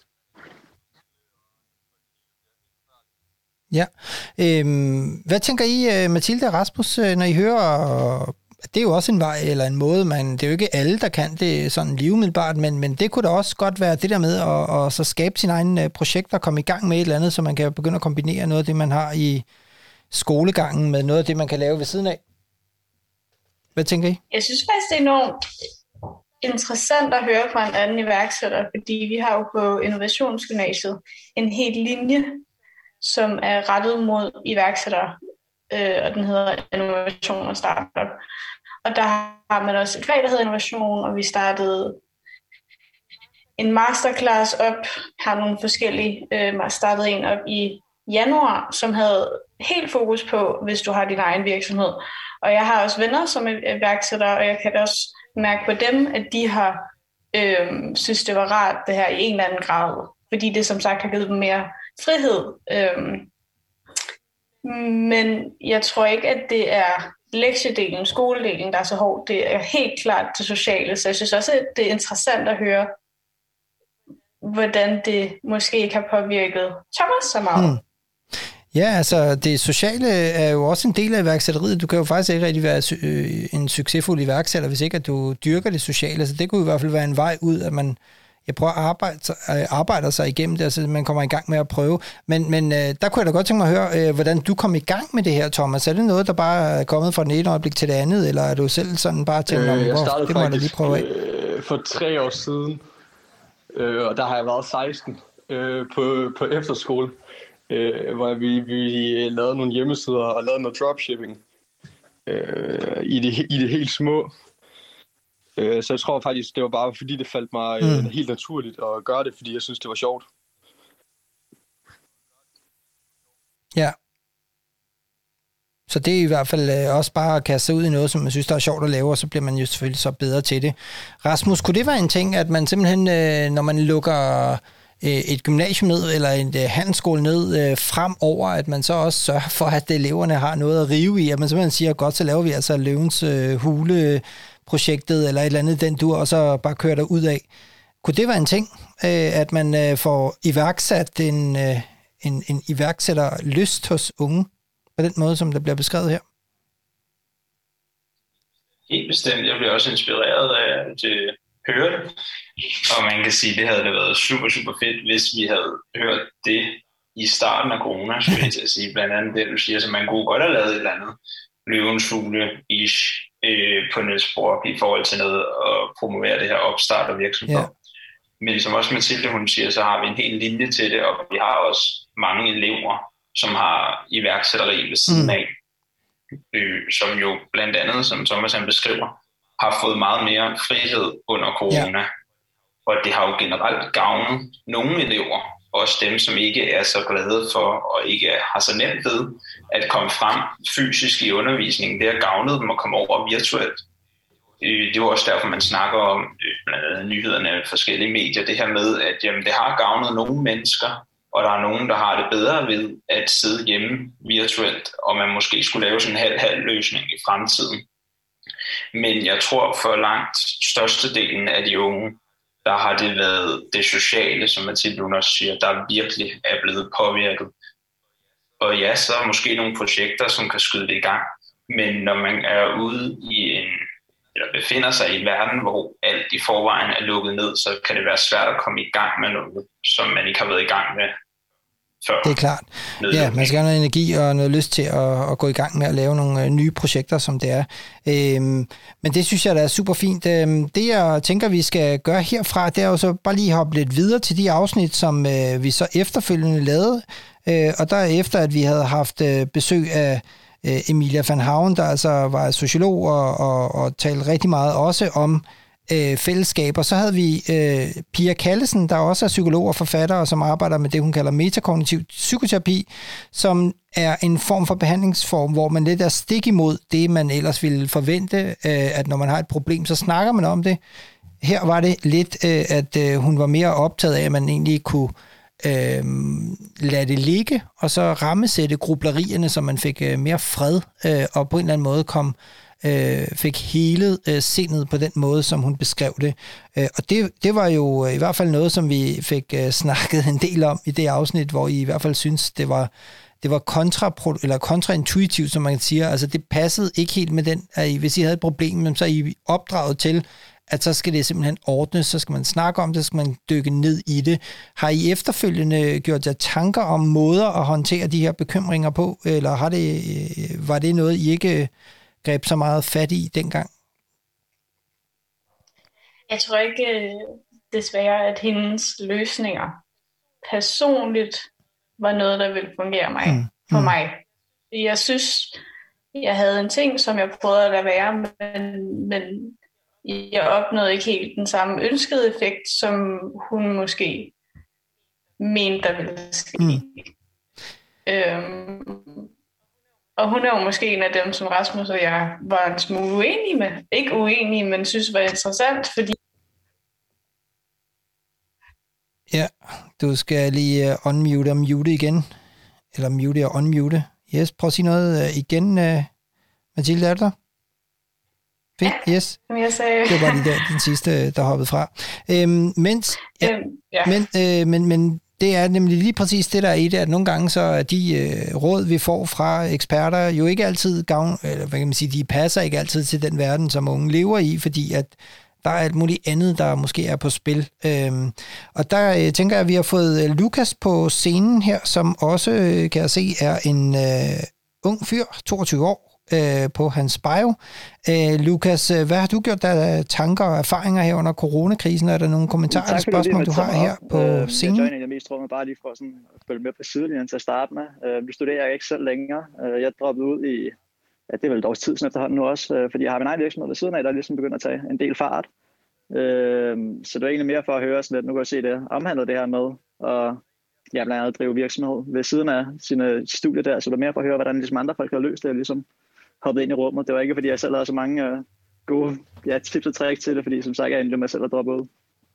Ja. Hvad tænker I, Mathilde og Rasmus, når I hører... Det er jo også en vej eller en måde, det er jo ikke alle, der kan det sådan livmiddelbart, men det kunne da også godt være det der med at så skabe sine egne projekter og komme i gang med et eller andet, så man kan begynde at kombinere noget af det, man har i skolegangen med noget af det, man kan lave ved siden af. Hvad tænker I? Jeg synes faktisk, det er enormt interessant at høre fra en anden iværksætter, fordi vi har jo på Innovationsgymnasiet en hel linje, som er rettet mod iværksættere, og den hedder Innovation og Startup. Og der har man også et fag, der hedder Innovation, og vi startede en masterclass op, har nogle forskellige, startede en op i januar, som havde helt fokus på, hvis du har din egen virksomhed. Og jeg har også venner, som er iværksættere, og jeg kan også mærke på dem, at de har synes, det var rart, det her i en eller anden grad. Fordi det som sagt har givet dem mere frihed. Men jeg tror ikke, at det er lektiedelen, skoledelen, der er så hårdt. Det er helt klart det sociale. Så jeg synes også, at det er interessant at høre, hvordan det måske ikke har påvirket Thomas så meget. Ja, altså det sociale er jo også en del af iværksætteriet. Du kan jo faktisk ikke rigtig være en succesfuld iværksætter, hvis ikke at du dyrker det sociale. Så det kunne i hvert fald være en vej ud, at man prøver at arbejde sig igennem det, altså man kommer i gang med at prøve. Men der kunne jeg da godt tænke mig at høre, hvordan du kom i gang med det her, Thomas. Er det noget, der bare er kommet fra den ene øjeblik til det andet, eller er du selv sådan bare til, jeg startede det må jeg da lige prøve af? For 3 år siden, og der har jeg været 16 på efterskole, hvor vi lavede nogle hjemmesider og lavede noget dropshipping i det helt små. Så jeg tror faktisk, det var bare fordi det faldt mig helt naturligt at gøre det, fordi jeg synes, det var sjovt. Ja. Så det er i hvert fald også bare at kaste sig ud i noget, som man synes, der er sjovt at lave, og så bliver man jo selvfølgelig så bedre til det. Rasmus, kunne det være en ting, at man simpelthen, når man lukker et gymnasium ned, eller en handelsskole ned fremover, at man så også sørger for, at eleverne har noget at rive i, at man simpelthen siger, godt, så laver vi altså Løvens Hule-projektet, eller et eller andet den dur, og så bare kører der ud af. Kunne det være en ting, at man får iværksat en iværksætterlyst hos unge, på den måde, som der bliver beskrevet her? Helt bestemt. Jeg bliver også inspireret af at høre det. Og man kan sige, at det havde været super, super fedt, hvis vi havde hørt det i starten af corona, skulle jeg til at sige. Blandt andet det, du siger, så man kunne godt have lavet et eller andet Løvens Hule-ish på Niels Brock i forhold til noget og promovere det her opstart og virksomhed. Yeah. Men som også Mathilde, hun siger, så har vi en hel linje til det, og vi har også mange elever, som har iværksætteri ved siden af, som jo blandt andet, som Thomas han beskriver, har fået meget mere frihed under corona. Ja. Og det har jo generelt gavnet nogle elever, også dem, som ikke er så glade for og ikke har så nemt ved at komme frem fysisk i undervisningen. Det har gavnet dem at komme over virtuelt. Det er også derfor, man snakker om blandt andet nyhederne af forskellige medier, det her med, at jamen, det har gavnet nogle mennesker, og der er nogen, der har det bedre ved at sidde hjemme virtuelt, og man måske skulle lave sådan en halv løsning i fremtiden. Men jeg tror for langt størstedelen af de unge, der har det været det sociale, som Mathilde også siger, der virkelig er blevet påvirket. Og ja, så er måske nogle projekter, som kan skyde det i gang, men når man er ude i eller befinder sig i en verden, hvor alt i forvejen er lukket ned, så kan det være svært at komme i gang med noget, som man ikke har været i gang med før. Det er klart. Ja, man skal have noget energi og noget lyst til at gå i gang med at lave nogle nye projekter, som det er. Men det synes jeg, der er super fint. Det, jeg tænker, vi skal gøre herfra, det er jo så bare lige hoppe lidt videre til de afsnit, som vi så efterfølgende lavede. Og derefter, at vi havde haft besøg af Emilia van Haven, der altså var sociolog og talte rigtig meget også om fællesskaber. Så havde vi Pia Callesen, der også er psykolog og forfatter, og som arbejder med det, hun kalder metakognitiv psykoterapi, som er en form for behandlingsform, hvor man lidt er stik imod det, man ellers ville forvente, at når man har et problem, så snakker man om det. Her var det lidt, at hun var mere optaget af, at man egentlig kunne lade det ligge, og så rammesætte grublerierne, så man fik mere fred, og på en eller anden måde fik helet sindet på den måde, som hun beskrev det. Og det var jo i hvert fald noget, som vi fik snakket en del om i det afsnit, hvor I hvert fald synes, det var kontraintuitivt, som man siger. Altså det passede ikke helt med den, at hvis I havde et problem, så er I opdraget til, at så skal det simpelthen ordnes, så skal man snakke om det, så skal man dykke ned i det. Har I efterfølgende gjort jer tanker om måder at håndtere de her bekymringer på, eller var det noget, I ikke greb så meget fat i dengang? Jeg tror ikke desværre, at hendes løsninger personligt var noget, der ville fungere for mig. Jeg synes, jeg havde en ting, som jeg prøvede at lade være, men jeg opnåede ikke helt den samme ønskede effekt, som hun måske mente, der ville ske. Og hun er jo måske en af dem, som Rasmus og jeg var en smule uenige med. Ikke uenige, men synes var interessant, fordi... Ja, du skal lige unmute og mute igen. Eller mute og unmute. Yes, prøv at sige noget igen, Mathilde, er det der? Fint, yes. Jeg sagde... Det var lige den sidste, der hoppede fra. Men det er nemlig lige præcis det, der er i det, at nogle gange så er de råd, vi får fra eksperter, jo ikke altid eller hvad kan man sige, de passer ikke altid til den verden, som unge lever i, fordi at der er alt muligt andet, der måske er på spil. Og der tænker jeg, at vi har fået Lukas på scenen her, som også, kan jeg se, er en ung fyr, 22 år, på hans bio. Lukas, hvad har du gjort der tanker og erfaringer her under coronakrisen? Er der nogle kommentarer eller spørgsmål, du har her på scenen? Jeg joinede mest tror bare lige for sådan at følge med på sidelinjen til at starte med. Nu studerer jeg ikke selv længere. Jeg droppede ud i, det er vel et års tid sådan efterhånden nu også, fordi jeg har min egen virksomhed ved siden af, der ligesom begynder at tage en del fart. Så det var egentlig mere for at høre sådan lidt, nu kan jeg se det omhandler det her med, og blandt andet drive virksomhed ved siden af sine studier der, så det var mere for at høre, hvordan ligesom andre folk har løst det, og ligesom hoppet ind i rummet. Det var ikke, fordi jeg selv havde så mange gode tips og trick til det, fordi som sagt, jeg endte med selv at droppe ud.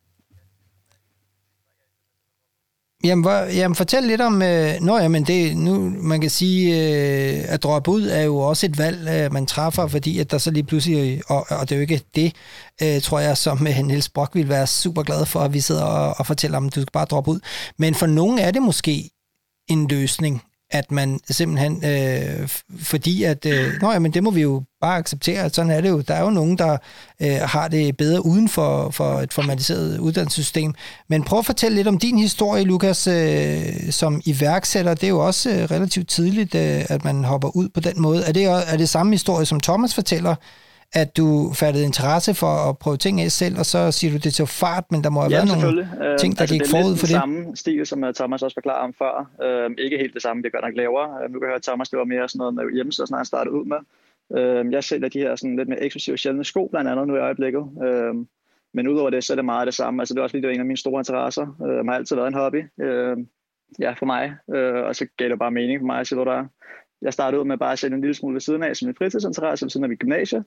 Jamen fortæl lidt om, men det nu man kan sige, at droppe ud er jo også et valg, man træffer, fordi at der så lige pludselig, og det er jo ikke det, tror jeg, som Niels Brock ville være super glad for, at vi sidder og fortæller om, at du skal bare droppe ud. Men for nogen er det måske en løsning, at man simpelthen, fordi at, men det må vi jo bare acceptere, sådan er det jo. Der er jo nogen, der har det bedre uden for et formaliseret uddannelsessystem. Men prøv at fortælle lidt om din historie, Lukas, som iværksætter. Det er jo også relativt tidligt, at man hopper ud på den måde. Er det samme historie, som Thomas fortæller, at du fattede interesse for at prøve ting af selv, og så siger du, det til fart, men der må have været nogle ting, der gik forud for det. Det er samme stil, som Thomas også forklarede om før. Ikke helt det samme, det gør nok lavere. Nu kan jeg høre, at Thomas, det var mere sådan noget med hjemmeside, sådan han startede ud med. Jeg sælger de her sådan lidt mere eksklusive sjældne sko, blandt andet nu i øjeblikket. Men udover det, så er det meget det samme. Altså det er også lige, det var en af mine store interesser. Det har altid været en hobby for mig, og så gav det bare mening for mig at se, hvor der er. Jeg startede ud med bare at sælge en lille smule ved siden af, som en fritidsinteresse ved siden af mit gymnasie.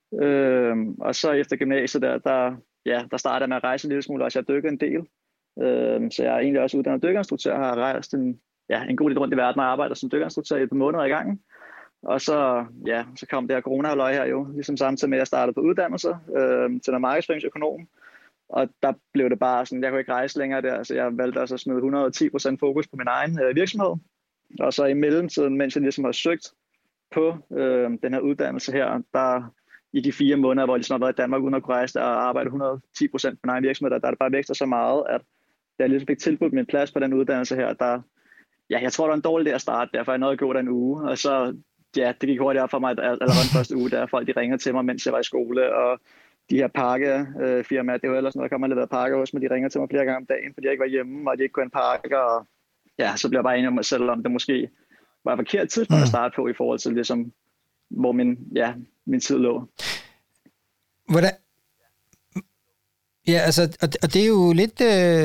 Og så efter gymnasiet der startede jeg med at rejse en lille smule, og jeg dykkede en del. Så jeg er egentlig også uddannet dykkerinstruktør, har rejst en god lidt rundt i verden og arbejder som dykkerinstruktør i et par måneder i gangen. Og så kom det her corona-halløj her jo, ligesom samtidig med, at jeg startede på uddannelse til noget markedsføringsøkonom. Og der blev det bare sådan, jeg kunne ikke rejse længere der, så jeg valgte altså at smide 110% fokus på min egen virksomhed. Og så i mellemtiden, mens jeg ligesom har søgt på den her uddannelse her, der i de 4 måneder, hvor jeg ligesom har været i Danmark uden at kunne rejse og arbejde 110% på min egen virksomhed, der er det bare vækster så meget, at jeg ligesom fik tilbudt min plads på den uddannelse her, jeg tror, det var en dårlig idé at starte, derfor jeg nåede at gå der en uge, og så, det gik hurtigt op for mig allerede den første uge, der folk de ringede til mig, mens jeg var i skole, og de her pakkefirmaer, det var ellers noget, der kom og leverede pakker hos mig, de ringede til mig flere gange om dagen, fordi jeg ikke var hjemme, og de ikke kunne en pakke, og så blev jeg bare enig om mig selv, om det måske var et forkert tidspunkt at starte på, i forhold til ligesom, hvor min tid lå. Hvordan? Ja, altså, og det er jo lidt...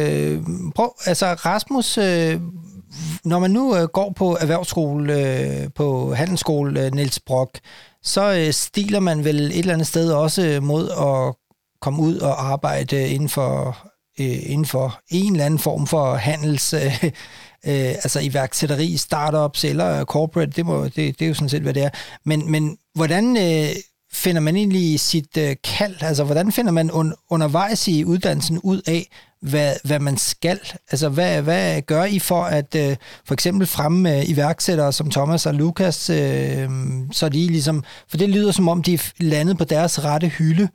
Rasmus, når man nu går på erhvervsskole, på handelsskole, Niels Brock, så stiler man vel et eller andet sted også mod at komme ud og arbejde inden for en eller anden form for handels... altså iværksætteri, startups eller corporate, det er jo sådan set, hvad det er. Men hvordan finder man egentlig sit kald? Altså, hvordan finder man undervejs i uddannelsen ud af, hvad man skal? Altså, hvad gør I for at for eksempel fremme iværksættere som Thomas og Lukas, så de ligesom, for det lyder som om, de er landet på deres rette hylde.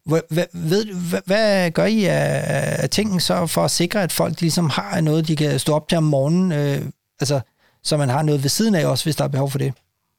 Hvad gør I af tingene så for at sikre, at folk ligesom har noget, de kan stå op til om morgenen, så man har noget ved siden af også, hvis der er behov for det?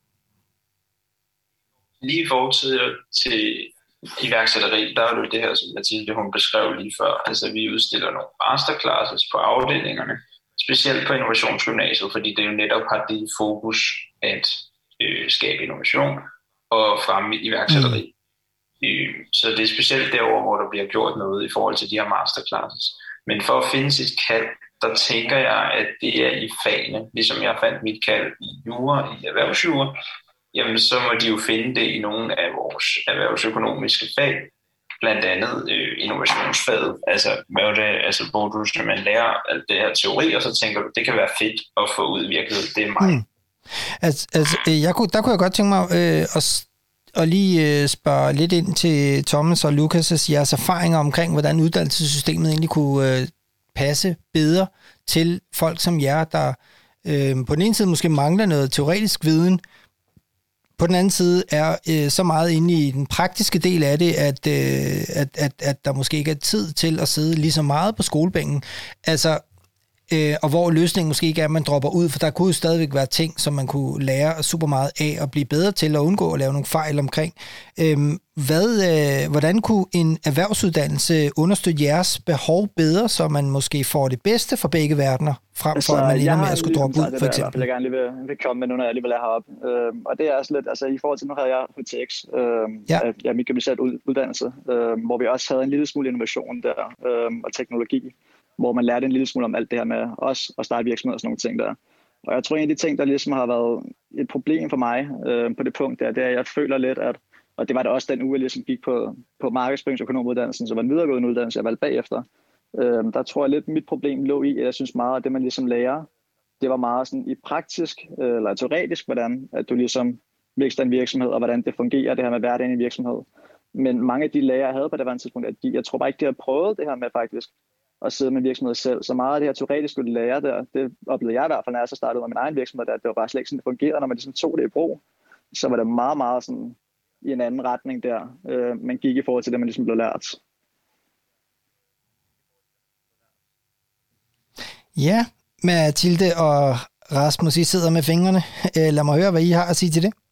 Lige i forhold til iværksætteri, der er det det her, som Mathilde hun beskrev lige før. Altså vi udstiller nogle masterclasses på afdelingerne, specielt på Innovationsgymnasiet, fordi det jo netop har det fokus at skabe innovation og fremme iværksætteri. Så det er specielt derovre, hvor der bliver gjort noget i forhold til de her masterclasses. Men for at finde sit kald, der tænker jeg, at det er i fagene, ligesom jeg fandt mit kald i jura, i erhvervsjura, jamen så må de jo finde det i nogle af vores erhvervsøkonomiske fag, blandt andet innovationsfaget, hvor du simpelthen lærer alt det her teori, og så tænker du, det kan være fedt at få ud i virkeligheden, det er mig. Der kunne jeg godt tænke mig og lige spørge lidt ind til Thomas og Lukas' jeres erfaringer omkring, hvordan uddannelsessystemet egentlig kunne passe bedre til folk som jer, der på den ene side måske mangler noget teoretisk viden, på den anden side er så meget inde i den praktiske del af det, at der måske ikke er tid til at sidde lige så meget på skolebænken. Altså, og hvor løsningen måske ikke er, at man dropper ud, for der kunne jo stadigvæk være ting, som man kunne lære super meget af og blive bedre til at undgå at lave nogle fejl omkring. Hvordan kunne en erhvervsuddannelse understøtte jeres behov bedre, så man måske får det bedste for begge verdener, frem for at man ender med at skulle droppe ud, for eksempel? Jeg gerne lige vil komme med nogle af alligevel er heroppe. Og det er også lidt, altså i forhold til, nu havde jeg HTX, mit gymnasialt uddannelse, hvor vi også havde en lille smule innovation der, og teknologi, hvor man lærte en lille smule om alt det her med os og starte virksomhed og sådan nogle ting der. Og jeg tror, en af de ting, der ligesom har været et problem for mig på det punkt, det er, at jeg føler lidt, at, og det var det også den uge, jeg ligesom gik på markedsføringsøkonomuddannelsen, så var en videregående uddannelse, jeg valgte bagefter. Der tror jeg lidt, mit problem lå i, at jeg synes meget, at det, man ligesom lærer, det var meget sådan i praktisk eller teoretisk, hvordan at du ligesom vækster en virksomhed, og hvordan det fungerer, det her med hverdagen i en virksomhed. Men mange af de lærere, jeg havde på det her tidspunkt, at jeg tror bare ikke, de har prøvet det her med faktisk at sidde med virksomhed selv. Så meget af det her teoretiske lære der, det oplevede jeg i hvert fald, når jeg så startede med min egen virksomhed, at det var bare slet ikke sådan, det fungerede, når man ligesom tog det i brug. Så var det meget, meget sådan i en anden retning der, man gik i forhold til det, man ligesom blev lært. Ja, Mathilde og Rasmus, I sidder med fingrene. Lad mig høre, hvad I har at sige til det.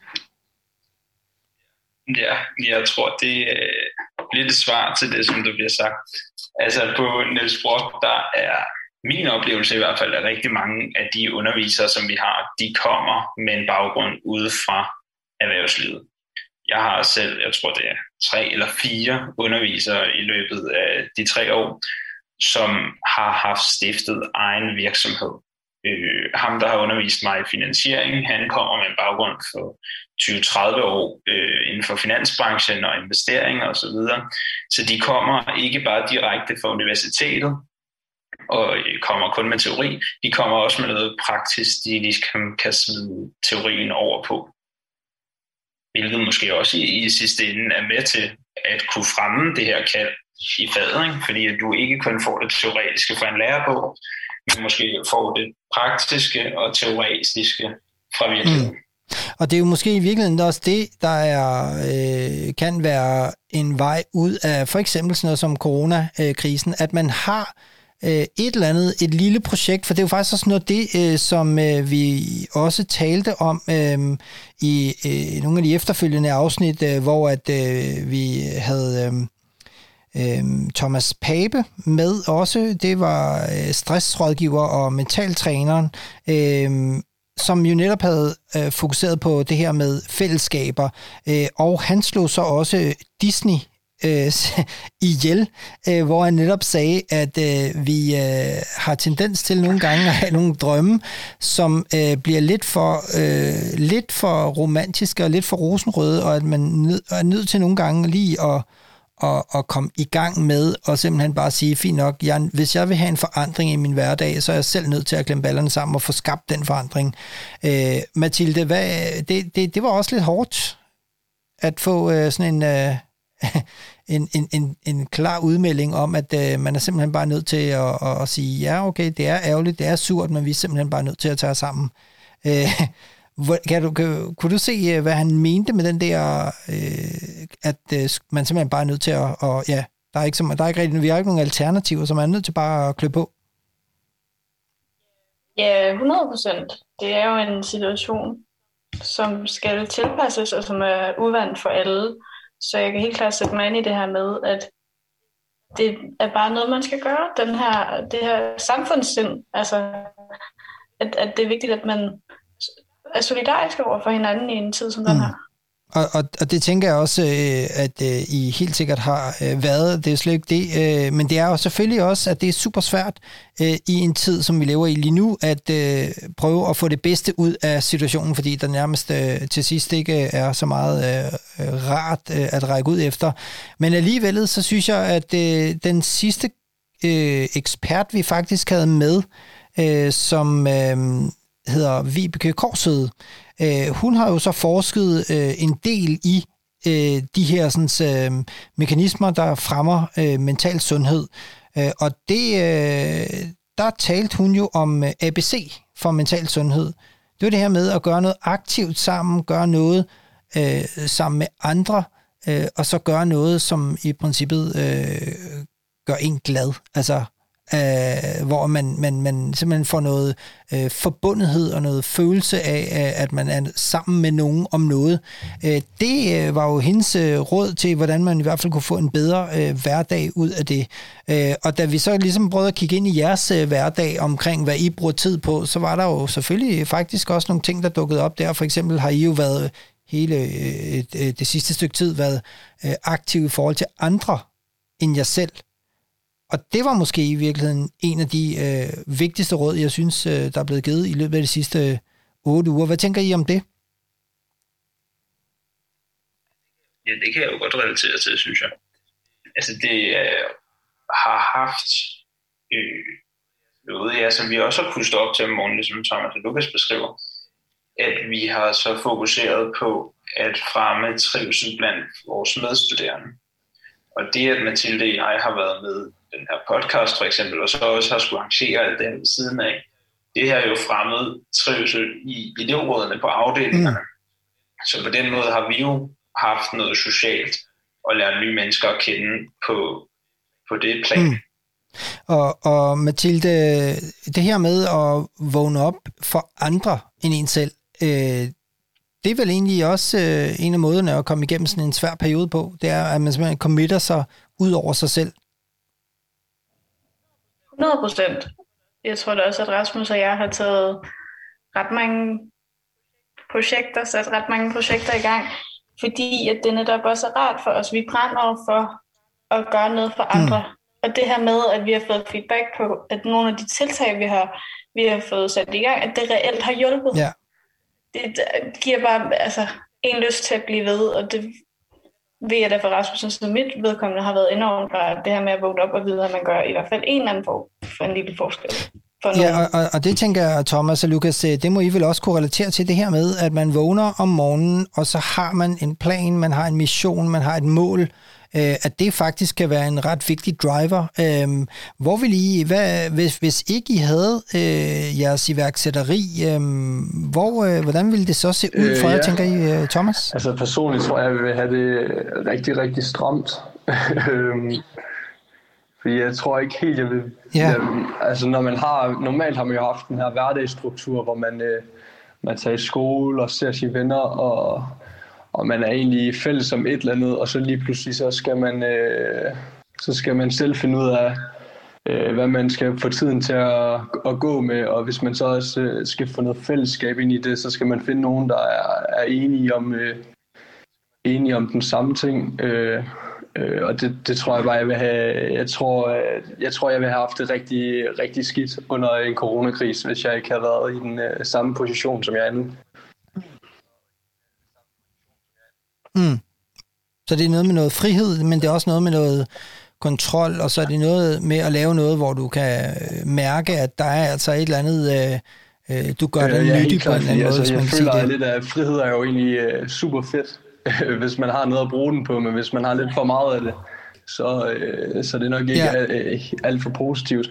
Ja, jeg tror, det er lidt et svar til det, som der bliver sagt. Altså på Niels Brock, der er min oplevelse i hvert fald, at rigtig mange af de undervisere, som vi har, de kommer med en baggrund ude fra erhvervslivet. Jeg har selv, jeg tror det er 3 eller 4 undervisere i løbet af de 3 år, som har haft stiftet egen virksomhed. Ham, der har undervist mig i finansiering, han kommer med en baggrund for 20-30 år inden for finansbranchen og investeringer osv. Så de kommer ikke bare direkte fra universitetet og kommer kun med teori. De kommer også med noget praktisk, de kan smide teorien over på. Hvilket måske også i sidste ende er med til at kunne fremme det her kald i faget, ikke? Fordi at du ikke kun får det teoretiske fra en lærebog, men måske får det praktiske og teoretiske fra virkeligheden. Og det er jo måske i virkeligheden også det, der kan være en vej ud af for eksempel sådan noget som coronakrisen, at man har et lille projekt, for det er jo faktisk også noget det, som vi også talte om i nogle af de efterfølgende afsnit, hvor at vi havde Thomas Pape med også. Det var stressrådgiver og mentaltræneren, som jo netop havde fokuseret på det her med fællesskaber, og han slog så også Disney ihjel, hvor han netop sagde, at vi har tendens til nogle gange at have nogle drømme, som bliver lidt for romantiske og lidt for rosenrøde, og at man er nødt til nogle gange lige at komme i gang med, og simpelthen bare sige, fint nok, hvis jeg vil have en forandring i min hverdag, så er jeg selv nødt til at klemme ballerne sammen og få skabt den forandring. Mathilde, det var også lidt hårdt at få sådan en klar udmelding om, at man er simpelthen bare nødt til at sige, ja, okay, det er ærgerligt, det er surt, men vi er simpelthen bare nødt til at tage os sammen. Kunne du se, hvad han mente med den der, at man simpelthen bare er nødt til at ja, der er ikke rigtig, vi har ikke nogen alternativer, så man er nødt til bare at klø på? Ja, 100%. Det er jo en situation, som skal tilpasses, og som er uvant for alle. Så jeg kan helt klart sætte mig ind i det her med, at det er bare noget, man skal gøre. Det her samfundssind, altså at det er vigtigt, at man er solidarisk over for hinanden i en tid som den her. Og det tænker jeg også, at I helt sikkert har været. Det er slet ikke det. Men det er jo selvfølgelig også, at det er super svært i en tid, som vi lever i lige nu, at prøve at få det bedste ud af situationen, fordi der nærmest til sidst ikke er så meget rart at række ud efter. Men alligevel, så synes jeg, at den sidste ekspert, vi faktisk havde med, som hedder Vibeke Korsød, hun har jo så forsket en del i de her sådan, mekanismer, der fremmer mental sundhed. Og der talte hun jo om ABC for mental sundhed. Det var det her med at gøre noget aktivt sammen, gøre noget sammen med andre, og så gøre noget, som i princippet gør en glad. Altså hvor man simpelthen får noget forbundethed og noget følelse af, at man er sammen med nogen om noget. Det var jo hendes råd til, hvordan man i hvert fald kunne få en bedre hverdag ud af det. Og da vi så ligesom prøvede at kigge ind i jeres hverdag omkring, hvad I bruger tid på, så var der jo selvfølgelig faktisk også nogle ting, der dukkede op der. For eksempel har I jo været hele det sidste stykke tid været aktiv i forhold til andre end jer selv. Og det var måske i virkeligheden en af de vigtigste råd, jeg synes, der er blevet givet i løbet af de sidste 8 uger. Hvad tænker I om det? Ja, det kan jeg jo godt relatere til, synes jeg. Altså det har haft noget, som vi også har kunnet stå op til om morgenen, ligesom Thomas og Lukas beskriver, at vi har så fokuseret på at fremme trivsel blandt vores medstuderende. Og det, at Mathilde og jeg har været med den her podcast for eksempel, og så også har skulle arrangere alt det ved siden af, det har jo fremmet trivsel i elevrådene på afdelingerne. Så på den måde har vi jo haft noget socialt og lært nye mennesker at kende på det plan. Og Mathilde, det her med at vågne op for andre end en selv, det er vel egentlig også en af måderne at komme igennem sådan en svær periode på. Det er, at man simpelthen committer sig ud over sig selv. 100%. Jeg tror da også, at Rasmus og jeg har taget ret mange projekter i gang, fordi at det netop også er rart for os. Vi brænder for at gøre noget for andre. Og det her med, at vi har fået feedback på, at nogle af de tiltag, vi har fået sat i gang, at det reelt har hjulpet. Ja. Det giver bare en lyst til at blive ved, og det ved jeg da for Rasmussen, så mit vedkommende har været enormt rart, det her med at vågne op og vide, at man gør i hvert fald en eller anden form for en lille forskel. Ja, og det tænker jeg, Thomas og Lukas, det må I vel også kunne relatere til det her med, at man vågner om morgenen, og så har man en plan, man har en mission, man har et mål, at det faktisk kan være en ret vigtig driver. Hvor vil I, hvis ikke I havde jeres iværksætteri, hvordan ville det så se ud for jer, tænker I, Thomas? Altså personligt tror jeg, jeg vil have det rigtig, rigtig stramt. Fordi jeg tror ikke helt, jeg vil... altså når man normalt har man jo haft den her hverdagsstruktur, hvor man tager i skole og ser sine venner, og man er egentlig fælles om et eller andet, og så lige pludselig så skal man selv finde ud af, hvad man skal få tiden til at gå med, og hvis man så også skal få noget fællesskab ind i det, så skal man finde nogen, der er enige om den samme ting. Og det tror jeg bare, jeg vil have. Jeg tror, jeg vil have haft det rigtig, rigtig skidt under en coronakrise, hvis jeg ikke havde været i den samme position, som jeg er nu. Så det er noget med noget frihed, men det er også noget med noget kontrol, og så er det noget med at lave noget, hvor du kan mærke, at der er altså et eller andet, du gør dig nyttig på en eller anden måde. Altså, jeg føler lidt, at frihed er jo egentlig super fedt, hvis man har noget at bruge den på, men hvis man har lidt for meget af det, så det er nok ikke alt for positivt.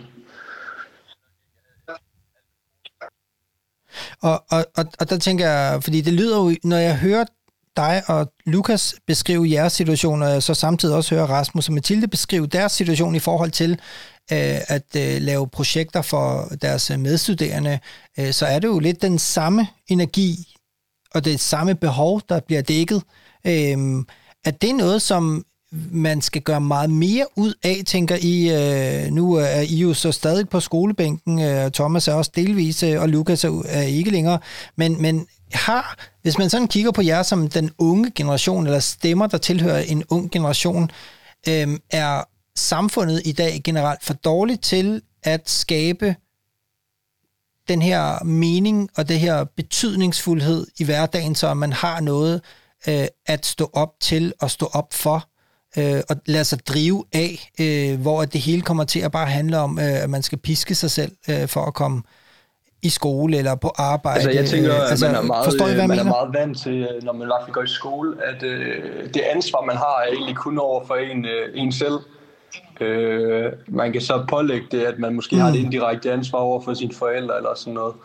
Og der tænker jeg, fordi det lyder jo, når jeg hører dig og Lukas beskrive jeres situation, og jeg så samtidig også hører Rasmus og Mathilde beskrive deres situation i forhold til at lave projekter for deres medstuderende, så er det jo lidt den samme energi og det samme behov, der bliver dækket. At det er noget, som man skal gøre meget mere ud af, tænker I. Nu er I jo så stadig på skolebænken, Thomas er også delvis, og Lukas er ikke længere, men hvis man sådan kigger på jer som den unge generation, eller stemmer, der tilhører en ung generation, er samfundet i dag generelt for dårligt til at skabe den her mening og det her betydningsfuldhed i hverdagen, så man har noget at stå op til og stå op for, og lade sig drive af, hvor det hele kommer til at bare handle om, at man skal piske sig selv for at komme i skole eller på arbejde. Altså jeg tænker, at man er meget vant til, når man i hvert fald går i skole, at det ansvar, man har, er egentlig kun over for en selv. Man kan så pålægge det, at man måske har et indirekte ansvar over for sine forældre eller sådan noget.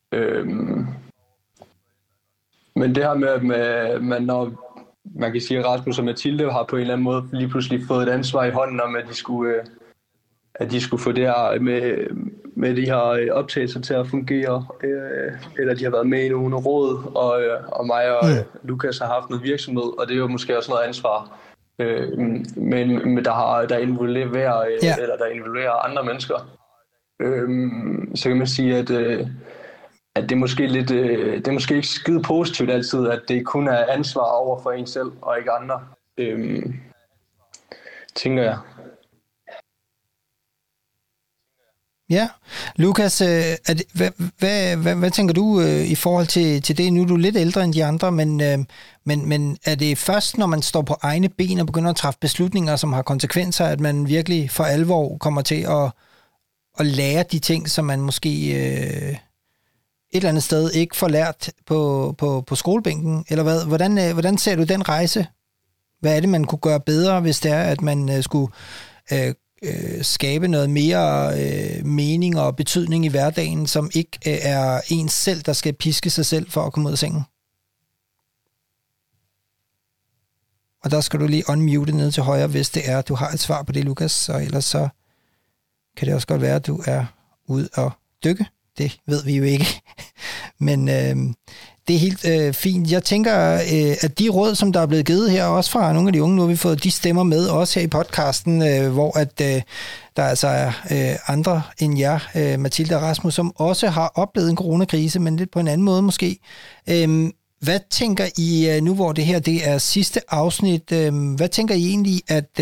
Men det her med, at når man kan sige, at Rasmus og Mathilde har på en eller anden måde lige pludselig fået et ansvar i hånden om, at de skulle få det her med de her optagelser til at fungere, eller de har været med i nogle råd, og mig og Lukas har haft noget virksomhed, og det er jo måske også noget ansvar. Men der involverer eller der involverer andre mennesker. Så kan man sige, at det er måske lidt det er måske ikke skide positivt altid, at det kun er ansvar over for en selv og ikke andre. Tænker jeg. Ja. Lukas, hvad tænker du i forhold til det? Nu er du lidt ældre end de andre, men er det først, når man står på egne ben og begynder at træffe beslutninger, som har konsekvenser, at man virkelig for alvor kommer til at lære de ting, som man måske et eller andet sted ikke får lært på skolebænken? Eller hvad? Hvordan ser du den rejse? Hvad er det, man kunne gøre bedre, hvis det er, at man skulle skabe noget mere mening og betydning i hverdagen, som ikke er ens selv, der skal piske sig selv for at komme ud af sengen? Og der skal du lige unmute ned til højre, hvis det er, at du har et svar på det, Lukas. Så ellers så kan det også godt være, at du er ude og dykke. Det ved vi jo ikke. Men det er helt fint. Jeg tænker, at de råd, som der er blevet givet her, også fra nogle af de unge, nu har vi fået de stemmer med, også her i podcasten, hvor at der altså er andre end jer, Mathilde og Rasmus, som også har oplevet en coronakrise, men lidt på en anden måde måske. Hvad tænker I, nu hvor det her det er sidste afsnit, hvad tænker I egentlig, at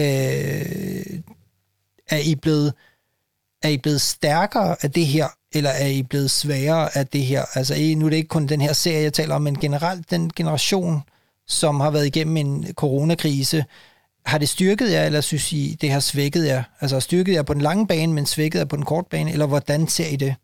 er I blevet stærkere af det her, eller er I blevet sværere af det her? Altså nu er det ikke kun den her serie, jeg taler om, men generelt den generation, som har været igennem en coronakrise, har det styrket jer, eller synes I, det har svækket jer? Altså styrket jer på den lange bane, men svækket jer på den korte bane, eller hvordan ser I det?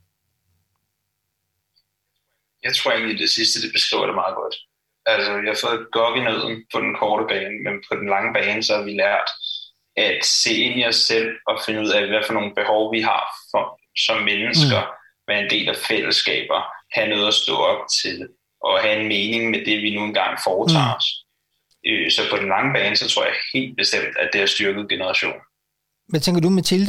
Jeg tror egentlig, det sidste, det beskriver det meget godt. Altså, jeg har fået et gok i nøden på den korte bane, men på den lange bane, så har vi lært at se ind i os selv og finde ud af, hvad for nogle behov vi har som mennesker, være en del af fællesskaber, have noget at stå op til, og have en mening med det, vi nu engang foretager os. Så på den lange bane, så tror jeg helt bestemt, at det har styrket generationen. Hvad tænker du, Mathilde?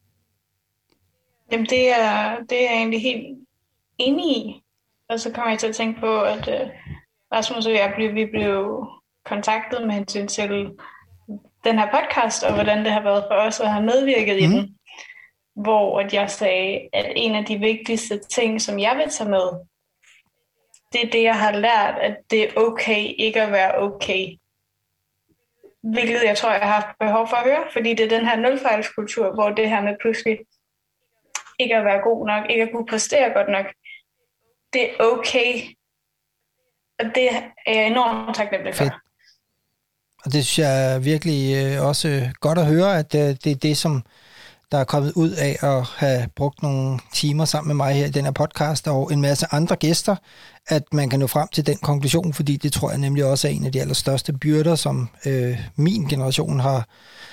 Jamen, det er jeg egentlig helt enig i. Og så kommer jeg til at tænke på, at Rasmus og jeg blev kontaktet med hensyn til den her podcast, og hvordan det har været for os at have medvirket i den. Hvor at jeg sagde, at en af de vigtigste ting, som jeg vil tage med, det er det, jeg har lært, at det er okay ikke at være okay. Hvilket jeg tror, jeg har haft behov for at høre, fordi det er den her nulfejlskultur, hvor det her med pludselig ikke at være god nok, ikke at kunne præstere godt nok, det er okay. Og det er jeg enormt taknemmelig for. Og det synes jeg er virkelig også godt at høre, at det er det, som der er kommet ud af at have brugt nogle timer sammen med mig her i den her podcast, og en masse andre gæster, at man kan nå frem til den konklusion, fordi det tror jeg nemlig også er en af de allerstørste byrder, som min generation har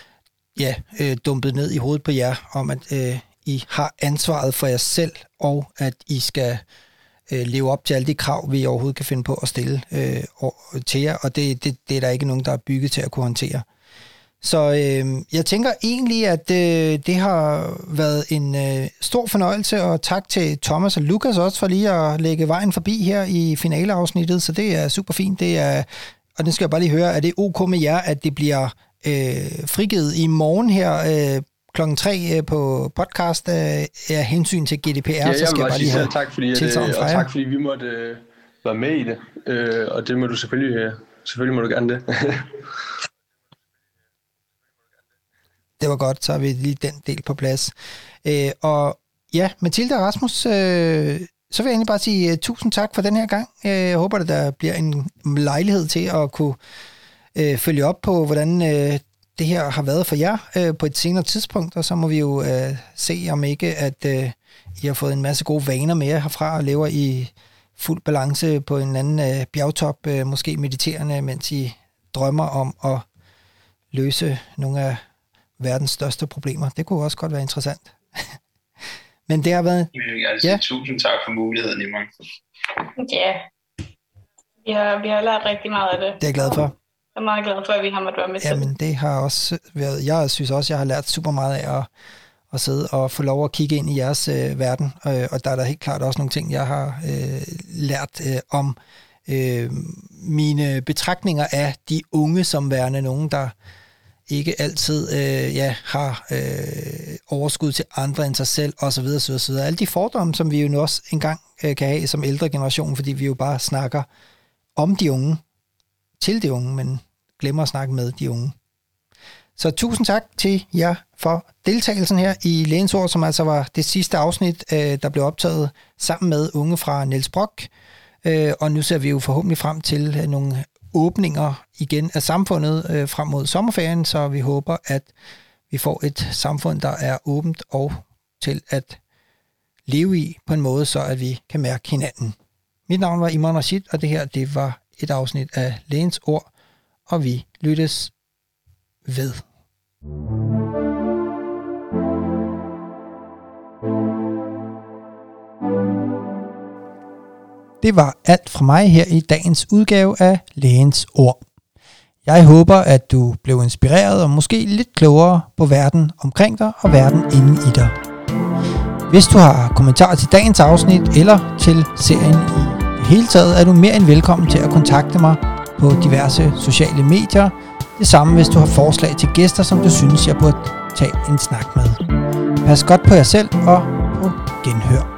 dumpet ned i hovedet på jer, om at I har ansvaret for jer selv, og at I skal leve op til alle de krav, vi overhovedet kan finde på at stille til jer, og det er der ikke nogen, der er bygget til at kunne håndtere. Så jeg tænker egentlig, at det har været en stor fornøjelse, og tak til Thomas og Lukas også for lige at lægge vejen forbi her i finaleafsnittet, så det er super fint. Og det skal jeg bare lige høre, er det ok med jer, at det bliver frigivet i morgen her klokken 3 på podcast af hensyn til GDPR, så skal jeg bare lige have tak fordi vi måtte være med i det, og det må du selvfølgelig må du gerne det. Det var godt, så har vi lige den del på plads. Og ja, Mathilde og Rasmus, så vil jeg egentlig bare sige tusind tak for den her gang. Jeg håber, at der bliver en lejlighed til at kunne følge op på, hvordan det her har været for jer på et senere tidspunkt, og så må vi jo se om ikke, at I har fået en masse gode vaner med jer herfra og lever i fuld balance på en anden bjergtop, måske mediterende, mens I drømmer om at løse nogle af verdens største problemer. Det kunne også godt være interessant. Men det har været... Tusind tak for muligheden, Iman. Ja, vi har lært rigtig meget af det. Det er jeg glad for. Jeg er meget glad for, at vi har måttet være med til. Jamen, det har også været... Jeg synes også, jeg har lært super meget af at sidde og få lov at kigge ind i jeres verden. Og der er der helt klart også nogle ting, jeg har lært om mine betragtninger af de unge som værende nogen, der ikke altid har overskud til andre end sig selv, osv. osv. Alle de fordomme, som vi jo nu også engang kan have som ældre generation, fordi vi jo bare snakker om de unge, til de unge, men glemmer at snakke med de unge. Så tusind tak til jer for deltagelsen her i Lægens Ord, som altså var det sidste afsnit, der blev optaget sammen med unge fra Niels Brock. Og nu ser vi jo forhåbentlig frem til nogle åbninger igen af samfundet frem mod sommerferien, så vi håber, at vi får et samfund, der er åbent og til at leve i på en måde, så at vi kan mærke hinanden. Mit navn var Imran Rashid, og det her det var et afsnit af Lægens Ord, og vi lyttes ved. Det var alt fra mig her i dagens udgave af Lægens Ord. Jeg håber, at du blev inspireret og måske lidt klogere på verden omkring dig og verden inde i dig. Hvis du har kommentarer til dagens afsnit eller til serien i det hele taget, er du mere end velkommen til at kontakte mig på diverse sociale medier. Det samme, hvis du har forslag til gæster, som du synes, jeg burde tage en snak med. Pas godt på jer selv og på genhør.